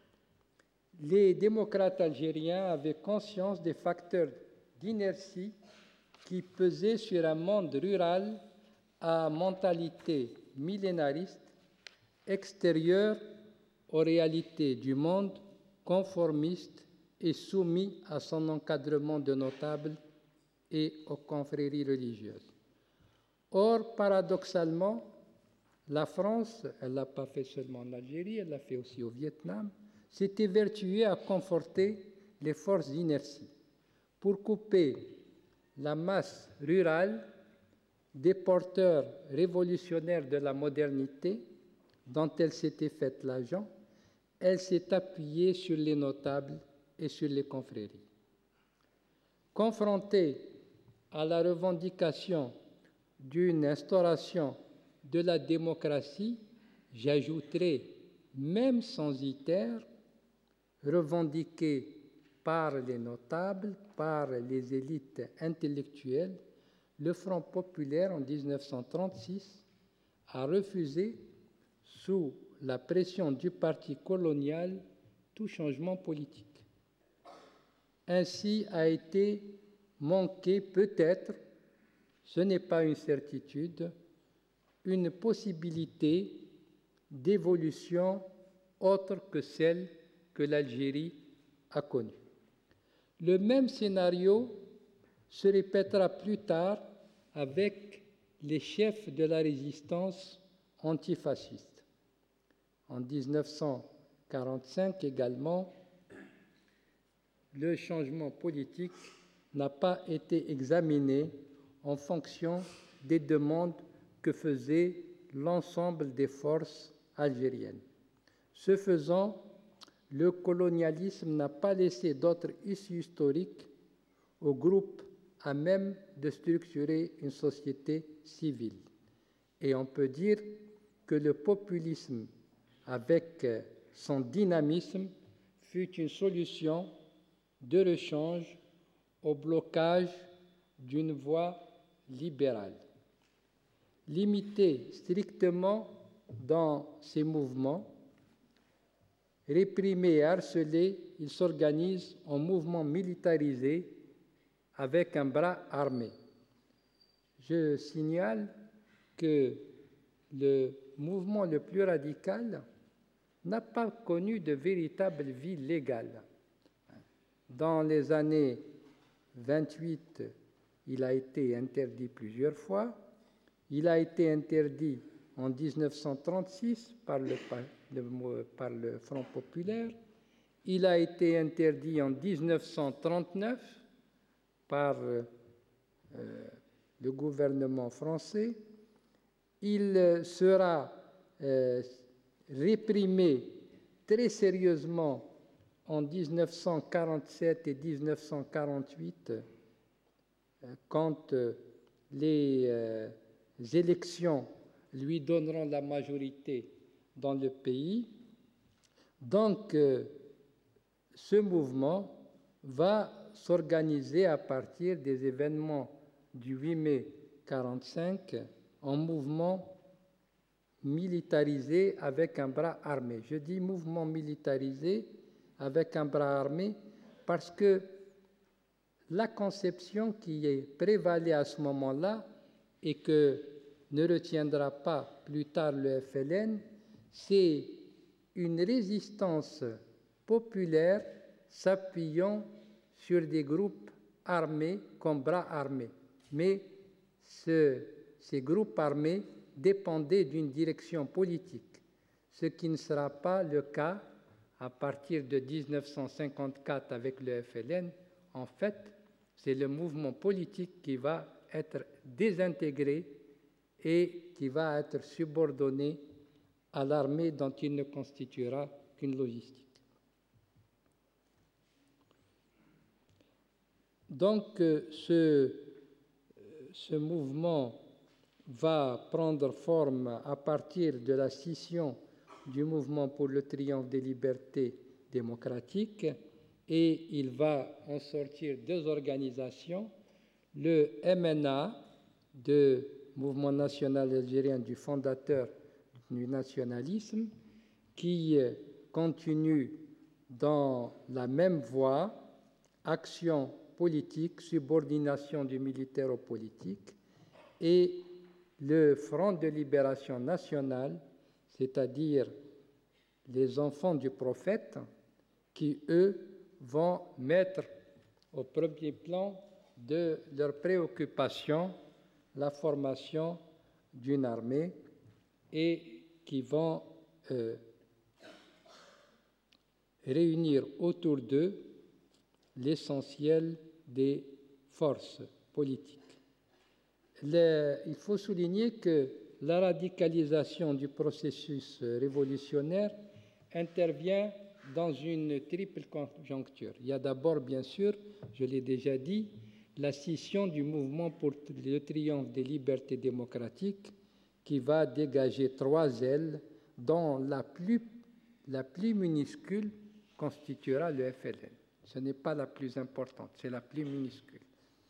les démocrates algériens avaient conscience des facteurs d'inertie qui pesaient sur un monde rural à mentalité millénariste, extérieure aux réalités du monde, conformiste et soumis à son encadrement de notables et aux confréries religieuses. Or, paradoxalement, la France, elle ne l'a pas fait seulement en Algérie, elle l'a fait aussi au Vietnam, s'était vertuée à conforter les forces d'inertie pour couper la masse rurale des porteurs révolutionnaires de la modernité dont elle s'était faite l'agent. Elle s'est appuyée sur les notables et sur les confréries. Confrontée à la revendication d'une instauration de la démocratie, j'ajouterai, même censitaire, revendiquée par les notables, par les élites intellectuelles, le Front populaire en dix-neuf cent trente-six a refusé, sous la pression du parti colonial, tout changement politique. Ainsi a été manqué peut-être, ce n'est pas une certitude, une possibilité d'évolution autre que celle que l'Algérie a connue. Le même scénario se répétera plus tard avec les chefs de la résistance antifasciste. En dix-neuf cent quarante-cinq également, le changement politique n'a pas été examiné en fonction des demandes que faisait l'ensemble des forces algériennes. Ce faisant, le colonialisme n'a pas laissé d'autre issue historique au groupe à même de structurer une société civile. Et on peut dire que le populisme, avec son dynamisme, fut une solution de rechange au blocage d'une voie libérale. Limité strictement dans ses mouvements, réprimé et harcelé, il s'organise en mouvement militarisé avec un bras armé. Je signale que le mouvement le plus radical n'a pas connu de véritable vie légale. Dans les années vingt-huit, il a été interdit plusieurs fois. Il a été interdit en dix-neuf cent trente-six par le, par, le, par le Front populaire. Il a été interdit en dix-neuf cent trente-neuf par euh, le gouvernement français. Il sera euh, réprimé très sérieusement en dix-neuf cent quarante-sept et dix-neuf cent quarante-huit, euh, quand euh, les euh, élections lui donneront la majorité dans le pays. Donc, euh, ce mouvement va s'organiser à partir des événements du huit mai mille neuf cent quarante-cinq en mouvement militarisé avec un bras armé. Je dis mouvement militarisé avec un bras armé parce que la conception qui est prévalée à ce moment-là et que ne retiendra pas plus tard le F L N, c'est une résistance populaire s'appuyant sur des groupes armés comme bras armés. Mais ce, ces groupes armés dépendaient d'une direction politique, ce qui ne sera pas le cas à partir de mille neuf cent cinquante-quatre avec le F L N. En fait, c'est le mouvement politique qui va être désintégré et qui va être subordonné à l'armée dont il ne constituera qu'une logistique. Donc, ce, ce mouvement va prendre forme à partir de la scission du mouvement pour le triomphe des libertés démocratiques et il va en sortir deux organisations, le M N A, de Mouvement national algérien du fondateur du nationalisme, qui continue dans la même voie, action politique, subordination du militaire au politique, et le Front de libération nationale, c'est-à-dire les enfants du prophète, qui, eux, vont mettre au premier plan de leurs préoccupations la formation d'une armée et qui vont euh, réunir autour d'eux l'essentiel des forces politiques. Le, il faut souligner que la radicalisation du processus révolutionnaire intervient dans une triple conjoncture. Il y a d'abord, bien sûr, je l'ai déjà dit, la scission du mouvement pour le triomphe des libertés démocratiques qui va dégager trois ailes dont la plus, la plus minuscule constituera le F L N. Ce n'est pas la plus importante, c'est la plus minuscule.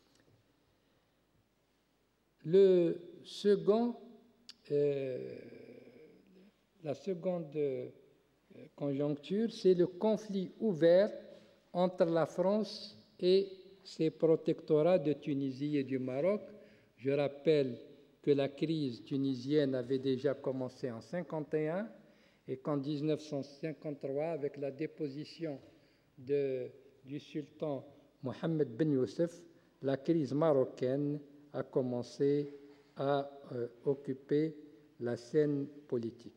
Le second, euh, la seconde euh, conjoncture, c'est le conflit ouvert entre la France et ses protectorats de Tunisie et du Maroc. Je rappelle que la crise tunisienne avait déjà commencé en mille neuf cent cinquante et un et qu'en mille neuf cent cinquante-trois, avec la déposition de, du sultan Mohamed Ben Youssef, la crise marocaine a commencé à euh, occuper la scène politique.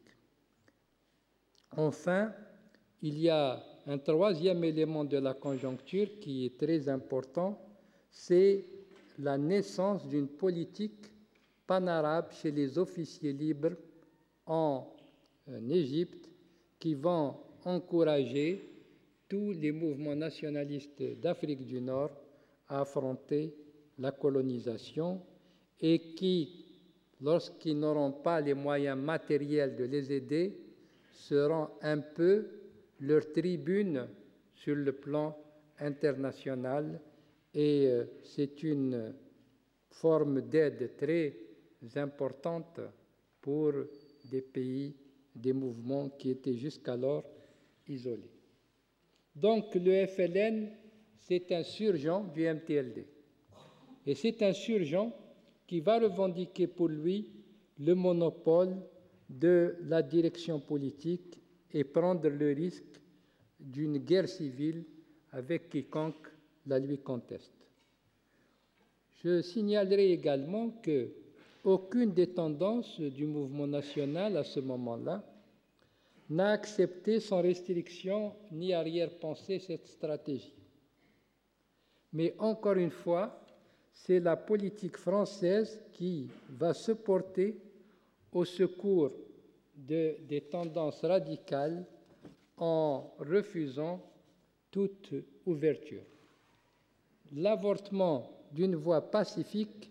Enfin, il y a un troisième élément de la conjoncture qui est très important, c'est la naissance d'une politique panarabe chez les officiers libres en, en Égypte qui vont encourager tous les mouvements nationalistes d'Afrique du Nord à affronter la colonisation et qui, lorsqu'ils n'auront pas les moyens matériels de les aider, seront un peu leur tribune sur le plan international et euh, c'est une forme d'aide très importante pour des pays, des mouvements qui étaient jusqu'alors isolés. Donc le F L N, c'est un surgent du M T L D. Et c'est un surgent qui va revendiquer pour lui le monopole de la direction politique et prendre le risque d'une guerre civile avec quiconque la lui conteste. Je signalerai également qu'aucune des tendances du mouvement national à ce moment-là n'a accepté sans restriction ni arrière-pensée cette stratégie. Mais encore une fois, c'est la politique française qui va se porter au secours de, des tendances radicales en refusant toute ouverture. L'avortement d'une voie pacifique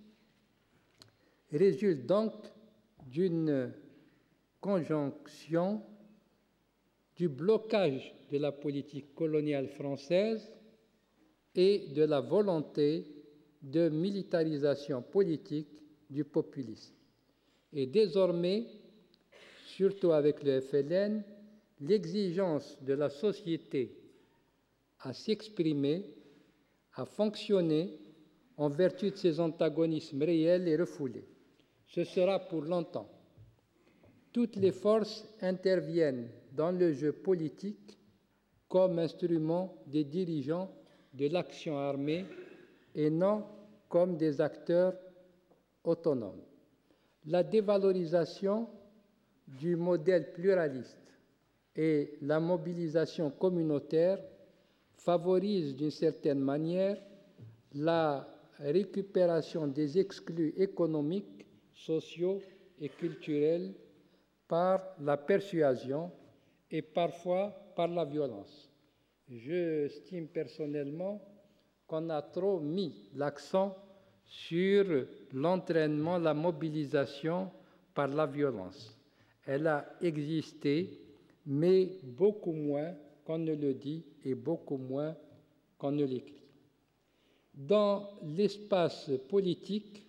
résulte donc d'une conjonction du blocage de la politique coloniale française et de la volonté de militarisation politique du populisme. Et désormais, surtout avec le F L N, l'exigence de la société à s'exprimer, à fonctionner en vertu de ses antagonismes réels et refoulés. Ce sera pour longtemps. Toutes les forces interviennent dans le jeu politique comme instrument des dirigeants de l'action armée et non comme des acteurs autonomes. La dévalorisation du modèle pluraliste et la mobilisation communautaire favorisent d'une certaine manière la récupération des exclus économiques, sociaux et culturels par la persuasion et parfois par la violence. J'estime personnellement qu'on a trop mis l'accent sur l'entraînement, la mobilisation par la violence. Elle a existé, mais beaucoup moins qu'on ne le dit et beaucoup moins qu'on ne l'écrit. Dans l'espace politique,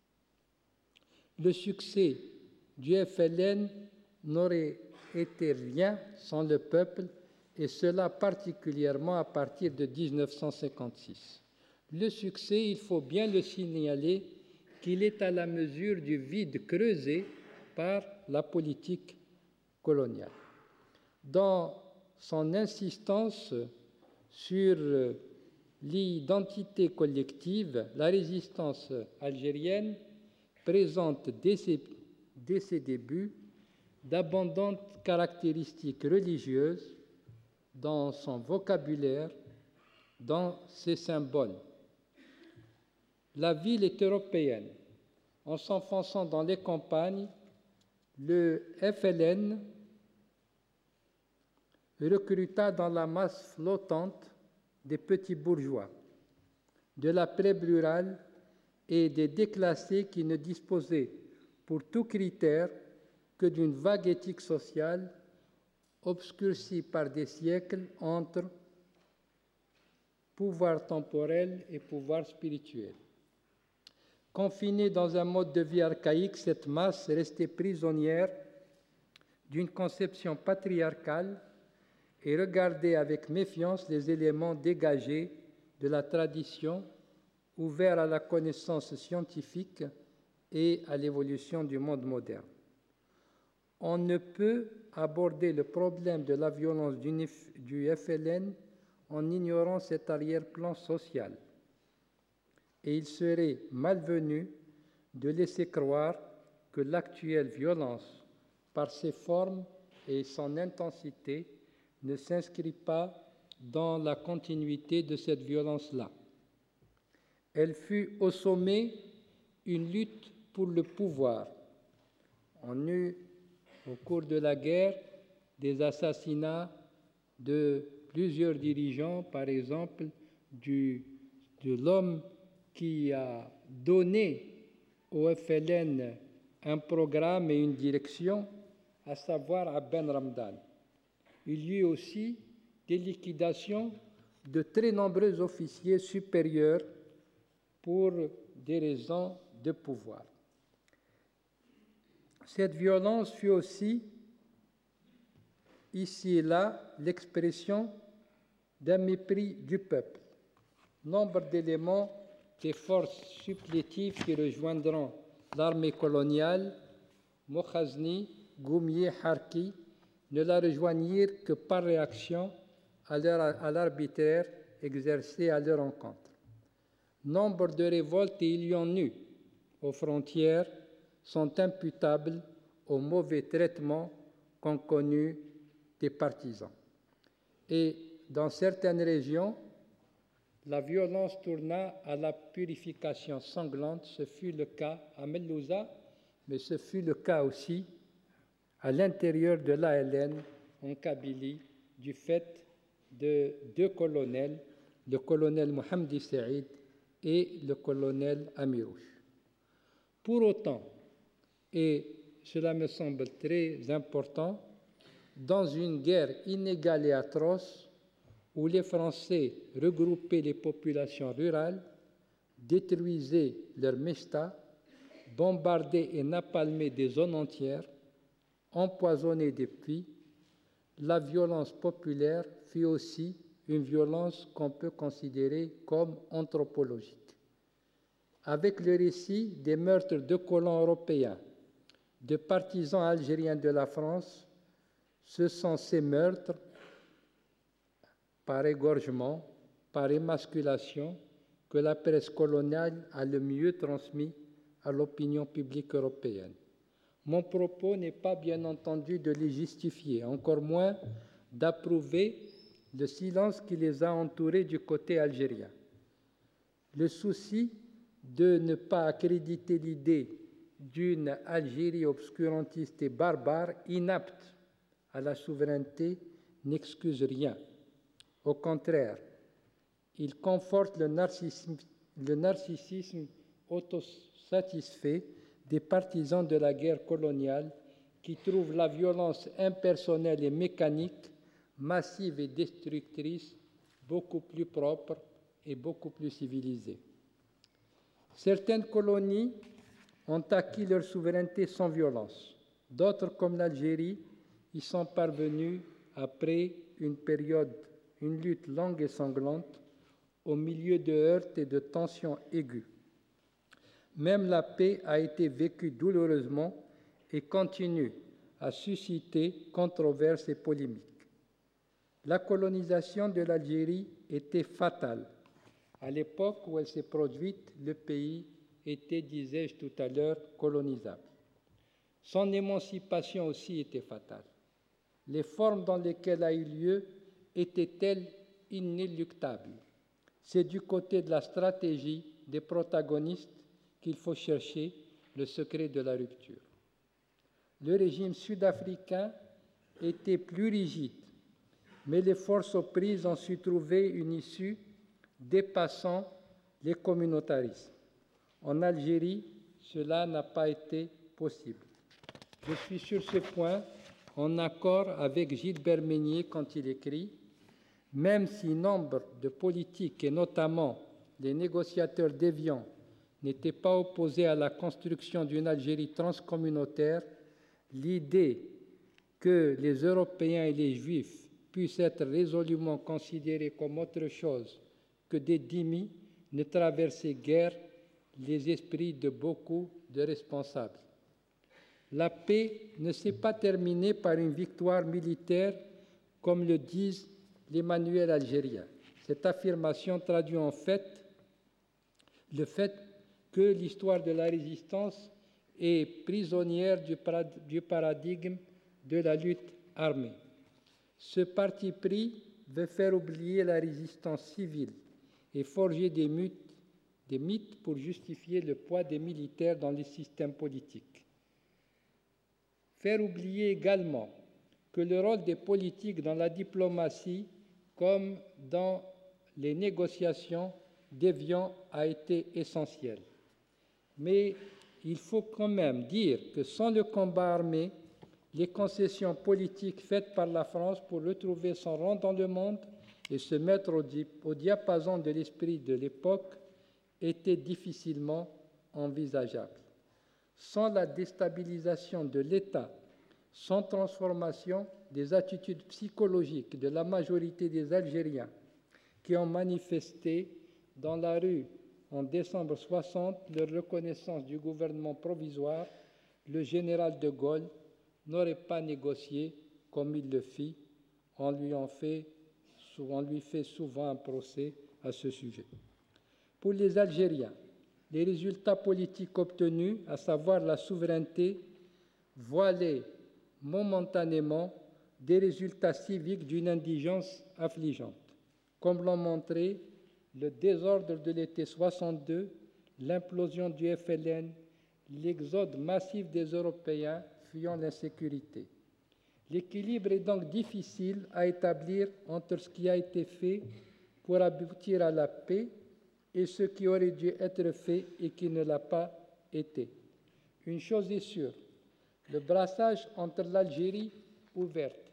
le succès du F L N n'aurait été rien sans le peuple, et cela particulièrement à partir de dix-neuf cent cinquante-six. Le succès, il faut bien le signaler, qu'il est à la mesure du vide creusé par la politique coloniale. Dans son insistance sur l'identité collective, la résistance algérienne présente dès ses, dès ses débuts d'abondantes caractéristiques religieuses dans son vocabulaire, dans ses symboles. La ville est européenne. En s'enfonçant dans les campagnes, le F L N recruta dans la masse flottante des petits bourgeois, de la plèbe rurale et des déclassés qui ne disposaient pour tout critère que d'une vague éthique sociale obscurcie par des siècles entre pouvoir temporel et pouvoir spirituel. Confinée dans un mode de vie archaïque, cette masse restait prisonnière d'une conception patriarcale et regardait avec méfiance les éléments dégagés de la tradition, ouverts à la connaissance scientifique et à l'évolution du monde moderne. On ne peut aborder le problème de la violence du F L N en ignorant cet arrière-plan social. Et il serait malvenu de laisser croire que l'actuelle violence, par ses formes et son intensité, ne s'inscrit pas dans la continuité de cette violence-là. Elle fut au sommet une lutte pour le pouvoir. On eut, au cours de la guerre, des assassinats de plusieurs dirigeants, par exemple, du, de l'homme qui a donné au F L N un programme et une direction, à savoir Abben Ramdan. Il y eut aussi des liquidations de très nombreux officiers supérieurs pour des raisons de pouvoir. Cette violence fut aussi, ici et là, l'expression d'un mépris du peuple. Nombre d'éléments des forces supplétives qui rejoindront l'armée coloniale, Mokhazni, Goumier, Harki, ne la rejoignirent que par réaction à, leur, à l'arbitraire exercé à leur encontre. Nombre de révoltes, et il y en eut, aux frontières, sont imputables au mauvais traitement qu'ont connu des partisans. Et dans certaines régions, la violence tourna à la purification sanglante. Ce fut le cas à Mellouza, mais ce fut le cas aussi à l'intérieur de l'A L N en Kabylie, du fait de deux colonels, le colonel Mohamedi Saïd et le colonel Amirouche. Pour autant, et cela me semble très important, dans une guerre inégale et atroce où les Français regroupaient les populations rurales, détruisaient leurs mestas, bombardaient et napalmaient des zones entières, empoisonnaient des puits, la violence populaire fut aussi une violence qu'on peut considérer comme anthropologique. Avec le récit des meurtres de colons européens, de partisans algériens de la France, ce sont ces meurtres, par égorgement, par émasculation, que la presse coloniale a le mieux transmis à l'opinion publique européenne. Mon propos n'est pas bien entendu de les justifier, encore moins d'approuver le silence qui les a entourés du côté algérien. Le souci de ne pas accréditer l'idée d'une Algérie obscurantiste et barbare, inapte à la souveraineté, n'excuse rien. Au contraire, il conforte le narcissisme, le narcissisme autosatisfait des partisans de la guerre coloniale qui trouvent la violence impersonnelle et mécanique, massive et destructrice, beaucoup plus propre et beaucoup plus civilisée. Certaines colonies ont acquis leur souveraineté sans violence. D'autres, comme l'Algérie, y sont parvenues après une période, une lutte longue et sanglante, au milieu de heurts et de tensions aiguës. Même la paix a été vécue douloureusement et continue à susciter controverses et polémiques. La colonisation de l'Algérie était fatale. À l'époque où elle s'est produite, le pays était, disais-je tout à l'heure, colonisable. Son émancipation aussi était fatale. Les formes dans lesquelles elle a eu lieu étaient-elles inéluctables? C'est du côté de la stratégie des protagonistes qu'il faut chercher le secret de la rupture. Le régime sud-africain était plus rigide, mais les forces aux prises ont su trouver une issue dépassant les communautarismes. En Algérie, cela n'a pas été possible. Je suis sur ce point en accord avec Gilbert Meignet quand il écrit « Même si nombre de politiques, et notamment les négociateurs d'Évian, n'étaient pas opposés à la construction d'une Algérie transcommunautaire, l'idée que les Européens et les Juifs puissent être résolument considérés comme autre chose que des dhimmis ne traversait guère les esprits de beaucoup de responsables. La paix ne s'est pas terminée par une victoire militaire comme le disent les manuels algériens. Cette affirmation traduit en fait le fait que l'histoire de la résistance est prisonnière du paradigme de la lutte armée. Ce parti pris veut faire oublier la résistance civile et forger des mythes, des mythes pour justifier le poids des militaires dans les systèmes politiques. Faire oublier également que le rôle des politiques dans la diplomatie comme dans les négociations d'Évian a été essentiel. Mais il faut quand même dire que sans le combat armé, les concessions politiques faites par la France pour retrouver son rang dans le monde et se mettre au, di- au diapason de l'esprit de l'époque étaient difficilement envisageables. Sans la déstabilisation de l'État, sans transformation des attitudes psychologiques de la majorité des Algériens qui ont manifesté dans la rue en décembre soixante leur reconnaissance du gouvernement provisoire, le général de Gaulle n'aurait pas négocié comme il le fit. On lui, en fait, on lui fait souvent un procès à ce sujet. Pour les Algériens, les résultats politiques obtenus, à savoir la souveraineté, voilaient momentanément des résultats civiques d'une indigence affligeante, comme l'ont montré le désordre de l'été soixante-deux, l'implosion du F L N, l'exode massif des Européens fuyant l'insécurité. L'équilibre est donc difficile à établir entre ce qui a été fait pour aboutir à la paix et ce qui aurait dû être fait et qui ne l'a pas été. Une chose est sûre, le brassage entre l'Algérie ouverte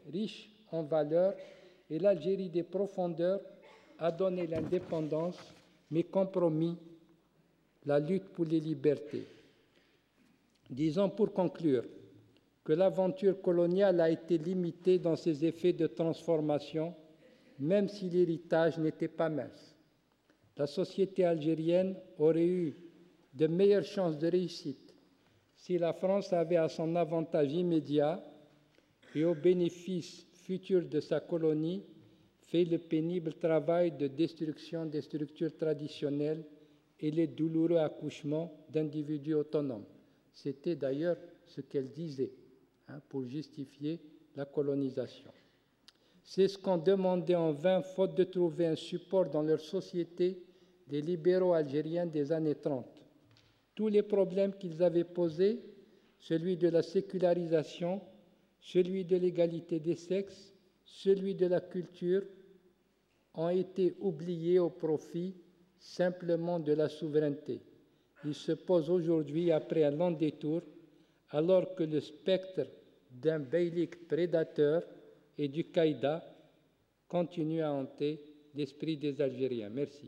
riche en valeurs, et l'Algérie des profondeurs a donné l'indépendance, mais compromis la lutte pour les libertés. Disons pour conclure que l'aventure coloniale a été limitée dans ses effets de transformation, même si l'héritage n'était pas mince. La société algérienne aurait eu de meilleures chances de réussite si la France avait à son avantage immédiat et au bénéfice futur de sa colonie fait le pénible travail de destruction des structures traditionnelles et les douloureux accouchements d'individus autonomes. C'était d'ailleurs ce qu'elle disait hein, pour justifier la colonisation. C'est ce qu'ont demandé en vain, faute de trouver un support dans leur société, les libéraux algériens des années trente. Tous les problèmes qu'ils avaient posés, celui de la sécularisation, celui de l'égalité des sexes, celui de la culture, ont été oubliés au profit simplement de la souveraineté. Ils se posent aujourd'hui après un long détour, alors que le spectre d'un beylik prédateur et du Qaïda continue à hanter l'esprit des Algériens. Merci.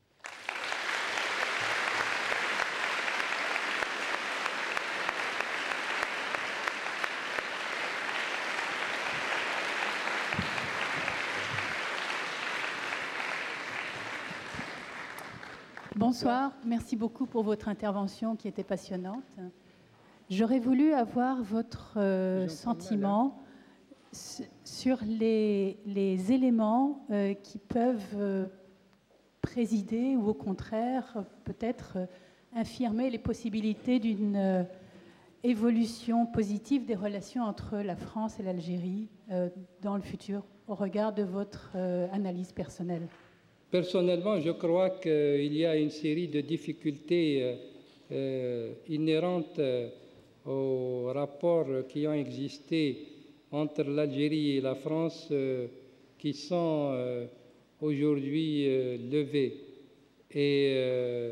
Bonsoir, merci beaucoup pour votre intervention qui était passionnante. J'aurais voulu avoir votre euh, sentiment sur les, les éléments euh, qui peuvent euh, présider ou au contraire peut-être euh, infirmer les possibilités d'une euh, évolution positive des relations entre la France et l'Algérie euh, dans le futur, au regard de votre euh, analyse personnelle. Personnellement, je crois qu'il y a une série de difficultés euh, euh, inhérentes euh, aux rapports qui ont existé entre l'Algérie et la France euh, qui sont euh, aujourd'hui euh, levés. Et euh,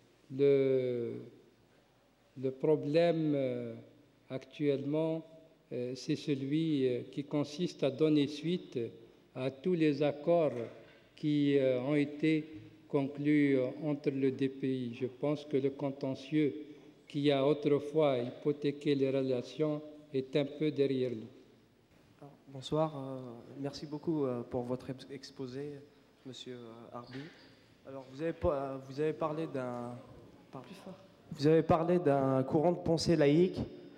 le, le problème euh, actuellement, euh, c'est celui euh, qui consiste à donner suite à tous les accords qui euh, ont été conclus euh, entre les deux pays. Je pense que le contentieux qui a autrefois hypothéqué les relations est un peu derrière nous. Bonsoir, euh, merci beaucoup euh, pour votre exposé, Monsieur Harbi. Alors, vous avez, vous avez parlé d'un, vous avez parlé d'un courant de pensée laïque.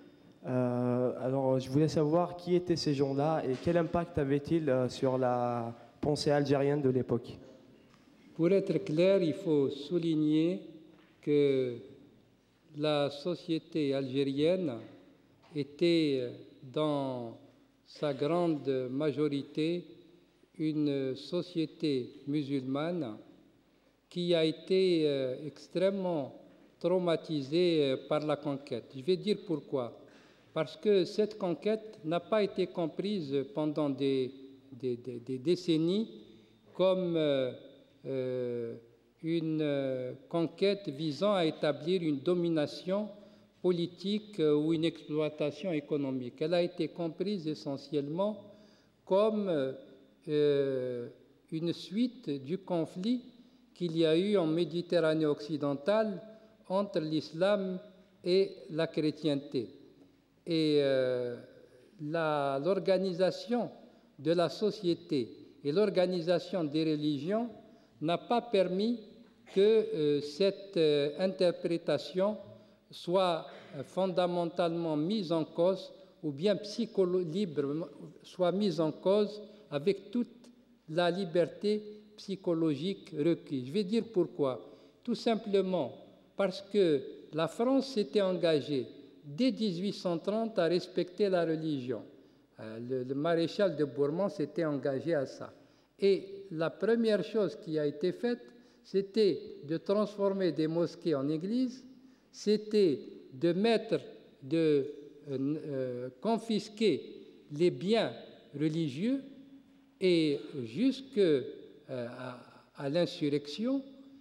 Euh, alors, je voulais savoir qui étaient ces gens-là et quel impact avait-il euh, sur la pensée algérienne de l'époque. Pour être clair, il faut souligner que la société algérienne était dans sa grande majorité une société musulmane qui a été euh, extrêmement traumatisée euh, par la conquête. Je vais dire pourquoi. Parce que cette conquête n'a pas été comprise pendant des, des, des, des décennies comme euh, euh, une euh, conquête visant à établir une domination politique euh, ou une exploitation économique. Elle a été comprise essentiellement comme euh, une suite du conflit qu'il y a eu en Méditerranée occidentale entre l'islam et la chrétienté. Et euh, la, l'organisation de la société et l'organisation des religions n'a pas permis que euh, cette euh, interprétation soit euh, fondamentalement mise en cause ou bien psycholo- libre, soit mise en cause avec toute la liberté psychologique requise. Je vais dire pourquoi. Tout simplement parce que la France s'était engagée dès dix-huit cent trente à respecter la religion. Euh, le, le maréchal de Bourmont s'était engagé à ça. Et la première chose qui a été faite, c'était de transformer des mosquées en églises, c'était de mettre, de euh, euh, confisquer les biens religieux et jusque euh, à, à l'insurrection,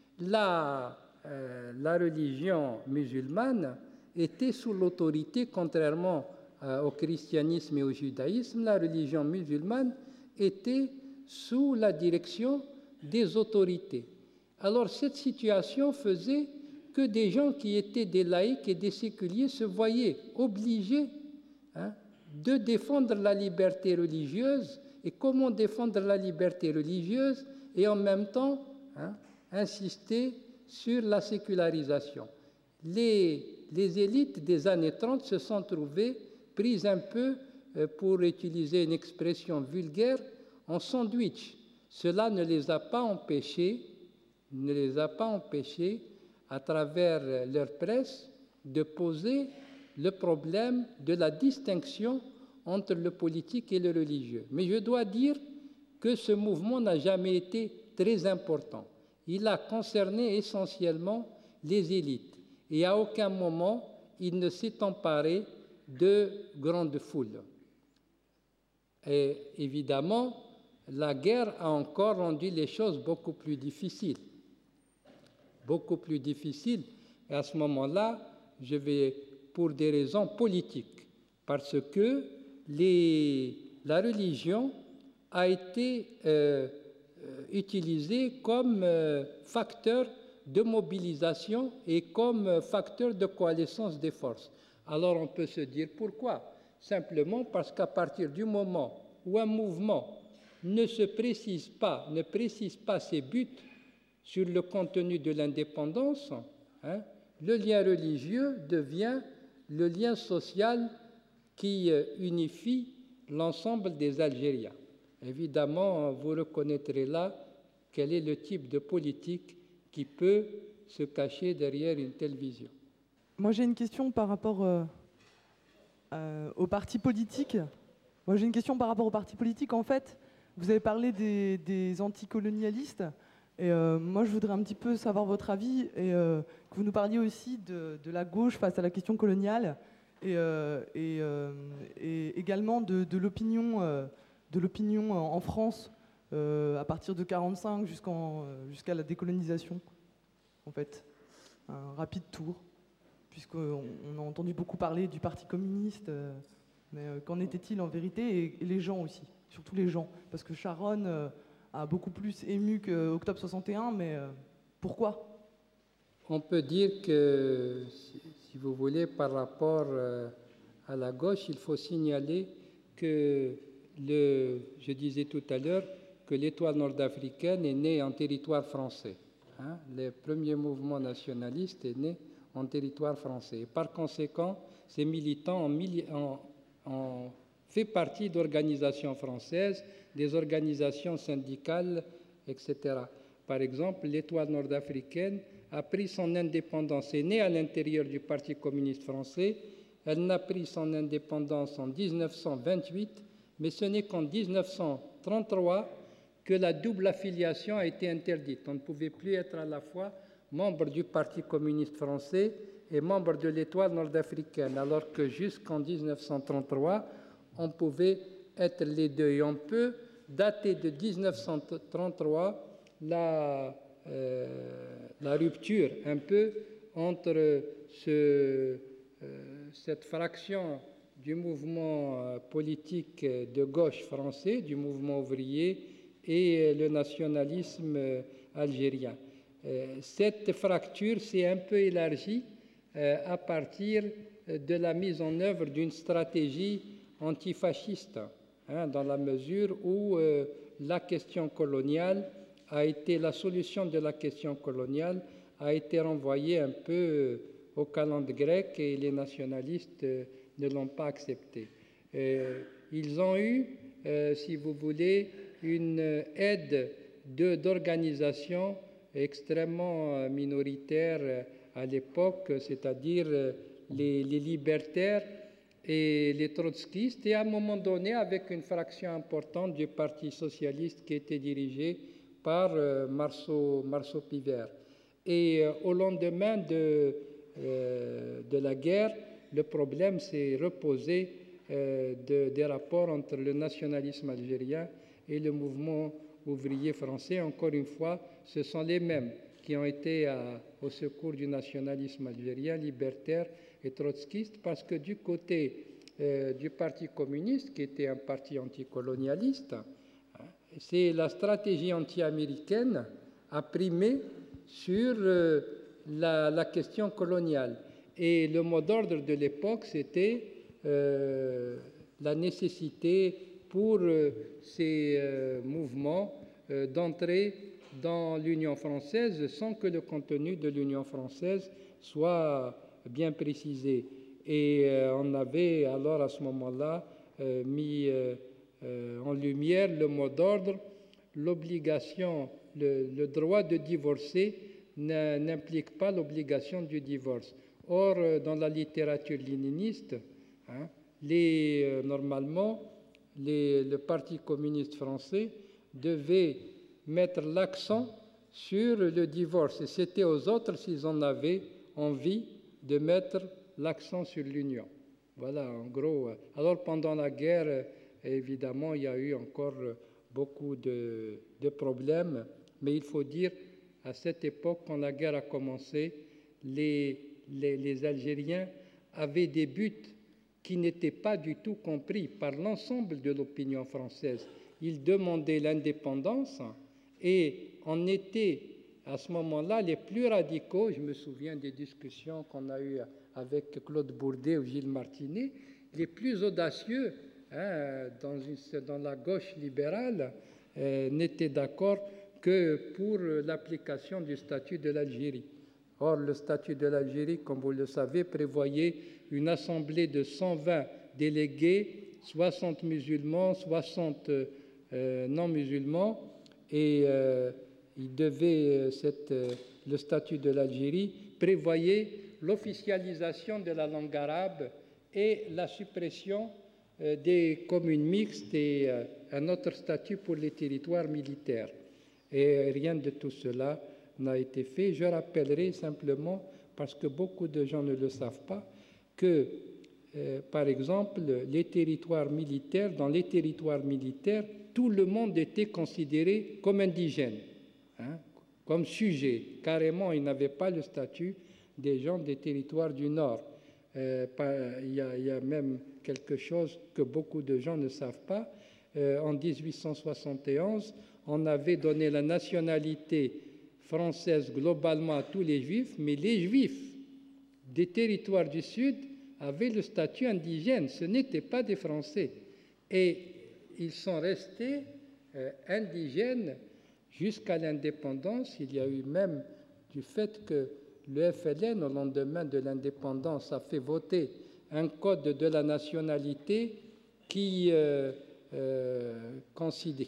la, euh, la religion musulmane était sous l'autorité, contrairement euh, au christianisme et au judaïsme, la religion musulmane était sous la direction des autorités. Alors cette situation faisait que des gens qui étaient des laïcs et des séculiers se voyaient obligés hein, de défendre la liberté religieuse. Et comment défendre la liberté religieuse et en même temps hein, insister sur la sécularisation. Les, les élites des années trente se sont trouvées prises un peu, euh, pour utiliser une expression vulgaire, en sandwich. Cela ne les a pas empêchés, ne les a pas empêchés, à travers leur presse, de poser le problème de la distinction entre le politique et le religieux. Mais je dois dire que ce mouvement n'a jamais été très important. Il a concerné essentiellement les élites. Et à aucun moment, il ne s'est emparé de grandes foules. Et évidemment, la guerre a encore rendu les choses beaucoup plus difficiles. Beaucoup plus difficiles. Et à ce moment-là, je vais pour des raisons politiques, parce que les, la religion a été euh, utilisée comme euh, facteur de mobilisation et comme facteur de coalescence des forces. Alors on peut se dire pourquoi? Simplement parce qu'à partir du moment où un mouvement ne se précise pas, ne précise pas ses buts sur le contenu de l'indépendance, hein, le lien religieux devient le lien social qui unifie l'ensemble des Algériens. Évidemment, vous reconnaîtrez là quel est le type de politique qui peut se cacher derrière une telle vision. Moi, j'ai une question par rapport euh, euh, aux partis politiques. Moi, j'ai une question par rapport aux partis politiques. En fait, vous avez parlé des, des anticolonialistes. Et euh, moi, je voudrais un petit peu savoir votre avis et euh, que vous nous parliez aussi de, de la gauche face à la question coloniale et, euh, et, euh, et également de, de l'opinion euh, de l'opinion en France euh, à partir de quarante-cinq jusqu'en, jusqu'à la décolonisation, en fait. Un rapide tour, puisqu'on on a entendu beaucoup parler du Parti communiste, euh, mais euh, qu'en était-il en vérité et, et les gens aussi, surtout les gens, parce que Sharon euh, a beaucoup plus ému qu'Octobre soixante et un, mais euh, pourquoi? On peut dire que, si, si vous voulez, par rapport euh, à la gauche, il faut signaler que, le, je disais tout à l'heure, que l'étoile nord-africaine est née en territoire français. Hein? Le premier mouvement nationaliste est né en territoire français. Et par conséquent, ces militants ont, ont fait partie d'organisations françaises, des organisations syndicales, et cetera. Par exemple, l'étoile nord-africaine a pris son indépendance, est née à l'intérieur du Parti communiste français. Elle n'a pris son indépendance en mille neuf cent vingt-huit, mais ce n'est qu'en mille neuf cent trente-trois que la double affiliation a été interdite. On ne pouvait plus être à la fois membre du Parti communiste français et membre de l'étoile nord-africaine, alors que jusqu'en mille neuf cent trente-trois, on pouvait être les deux. Et on peut dater de mille neuf cent trente-trois la, euh, la rupture un peu entre ce, euh, cette fraction du mouvement politique de gauche français, du mouvement ouvrier, et le nationalisme algérien. Cette fracture s'est un peu élargie à partir de la mise en œuvre d'une stratégie antifasciste, hein, dans la mesure où euh, la question coloniale a été, la solution de la question coloniale a été renvoyée un peu euh, aux calendes grecques et les nationalistes euh, ne l'ont pas accepté. Euh, ils ont eu, euh, si vous voulez, une aide de, d'organisations extrêmement minoritaires à l'époque, c'est-à-dire les, les libertaires et les trotskistes, et à un moment donné avec une fraction importante du Parti socialiste qui était dirigé par euh, Marceau, Marceau Pivert. Et euh, au lendemain de, euh, de la guerre, le problème s'est reposé euh, de, des rapports entre le nationalisme algérien et le mouvement ouvrier français. Encore une fois, ce sont les mêmes qui ont été à, au secours du nationalisme algérien, libertaire et trotskiste, parce que du côté euh, du Parti communiste, qui était un parti anticolonialiste, hein, c'est la stratégie anti-américaine a primé sur euh, la, la question coloniale. Et le mot d'ordre de l'époque, c'était euh, la nécessité pour euh, ces euh, mouvements euh, d'entrer dans l'Union française sans que le contenu de l'Union française soit bien précisé. Et euh, on avait alors à ce moment-là euh, mis euh, euh, en lumière le mot d'ordre, l'obligation, le, le droit de divorcer n'implique pas l'obligation du divorce. Or, euh, dans la littérature léniniste, hein, les, euh, normalement, les, le Parti communiste français devait mettre l'accent sur le divorce. Et c'était aux autres s'ils en avaient envie de mettre l'accent sur l'union. Voilà, en gros. Alors, pendant la guerre, évidemment, il y a eu encore beaucoup de, de problèmes, mais il faut dire, à cette époque, quand la guerre a commencé, les, les, les Algériens avaient des buts qui n'étaient pas du tout compris par l'ensemble de l'opinion française. Ils demandaient l'indépendance et on était à ce moment-là les plus radicaux. Je me souviens des discussions qu'on a eues avec Claude Bourdet ou Gilles Martinet, les plus audacieux hein, dans, une, dans la gauche libérale euh, n'étaient d'accord que pour l'application du statut de l'Algérie. Or, le statut de l'Algérie, comme vous le savez, prévoyait une assemblée de cent vingt délégués, soixante musulmans, soixante euh, non-musulmans, et euh, il devait, cette, euh, le statut de l'Algérie prévoyait l'officialisation de la langue arabe et la suppression euh, des communes mixtes et euh, un autre statut pour les territoires militaires. Et rien de tout cela n'a été fait. Je rappellerai simplement, parce que beaucoup de gens ne le savent pas, que, euh, par exemple, les territoires militaires, dans les territoires militaires, tout le monde était considéré comme indigène, hein, comme sujet. Carrément, ils n'avaient pas le statut des gens des territoires du Nord. Euh, il, y a, il y a même quelque chose que beaucoup de gens ne savent pas. Euh, en dix-huit cent soixante et onze, on avait donné la nationalité française globalement à tous les Juifs, mais les Juifs des territoires du Sud avaient le statut indigène, ce n'étaient pas des Français. Et ils sont restés euh, indigènes jusqu'à l'indépendance. Il y a eu même du fait que le F L N, au lendemain de l'indépendance, a fait voter un code de la nationalité qui, euh, euh, considère,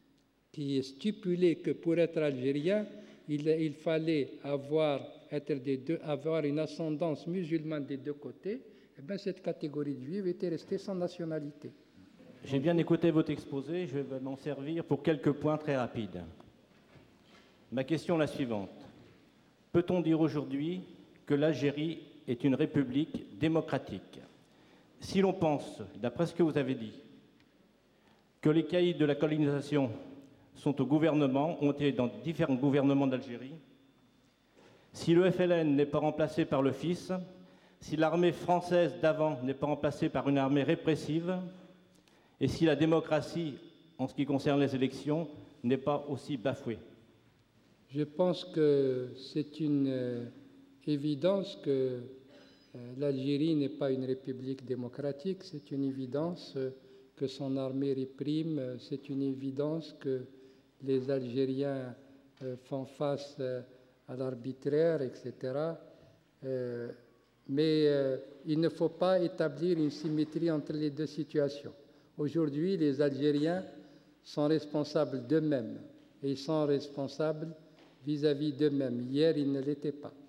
qui stipulait que pour être algérien, il, il fallait avoir, être des deux, avoir une ascendance musulmane des deux côtés. Et bien, cette catégorie de juifs était restée sans nationalité. J'ai bien écouté votre exposé, je vais m'en servir pour quelques points très rapides. Ma question est la suivante. Peut-on dire aujourd'hui que l'Algérie est une république démocratique? Si l'on pense, d'après ce que vous avez dit, que les caïds de la colonisation sont au gouvernement, ont été dans différents gouvernements d'Algérie, si le F L N n'est pas remplacé par le fils, si l'armée française d'avant n'est pas remplacée par une armée répressive, et si la démocratie, en ce qui concerne les élections, n'est pas aussi bafouée. Je pense que c'est une euh, évidence que euh, l'Algérie n'est pas une république démocratique, c'est une évidence euh, que son armée réprime, euh, c'est une évidence que les Algériens euh, font face euh, à l'arbitraire, et cetera. Euh, mais euh, il ne faut pas établir une symétrie entre les deux situations. Aujourd'hui, les Algériens sont responsables d'eux-mêmes et ils sont responsables vis-à-vis d'eux-mêmes. Hier, ils ne l'étaient pas.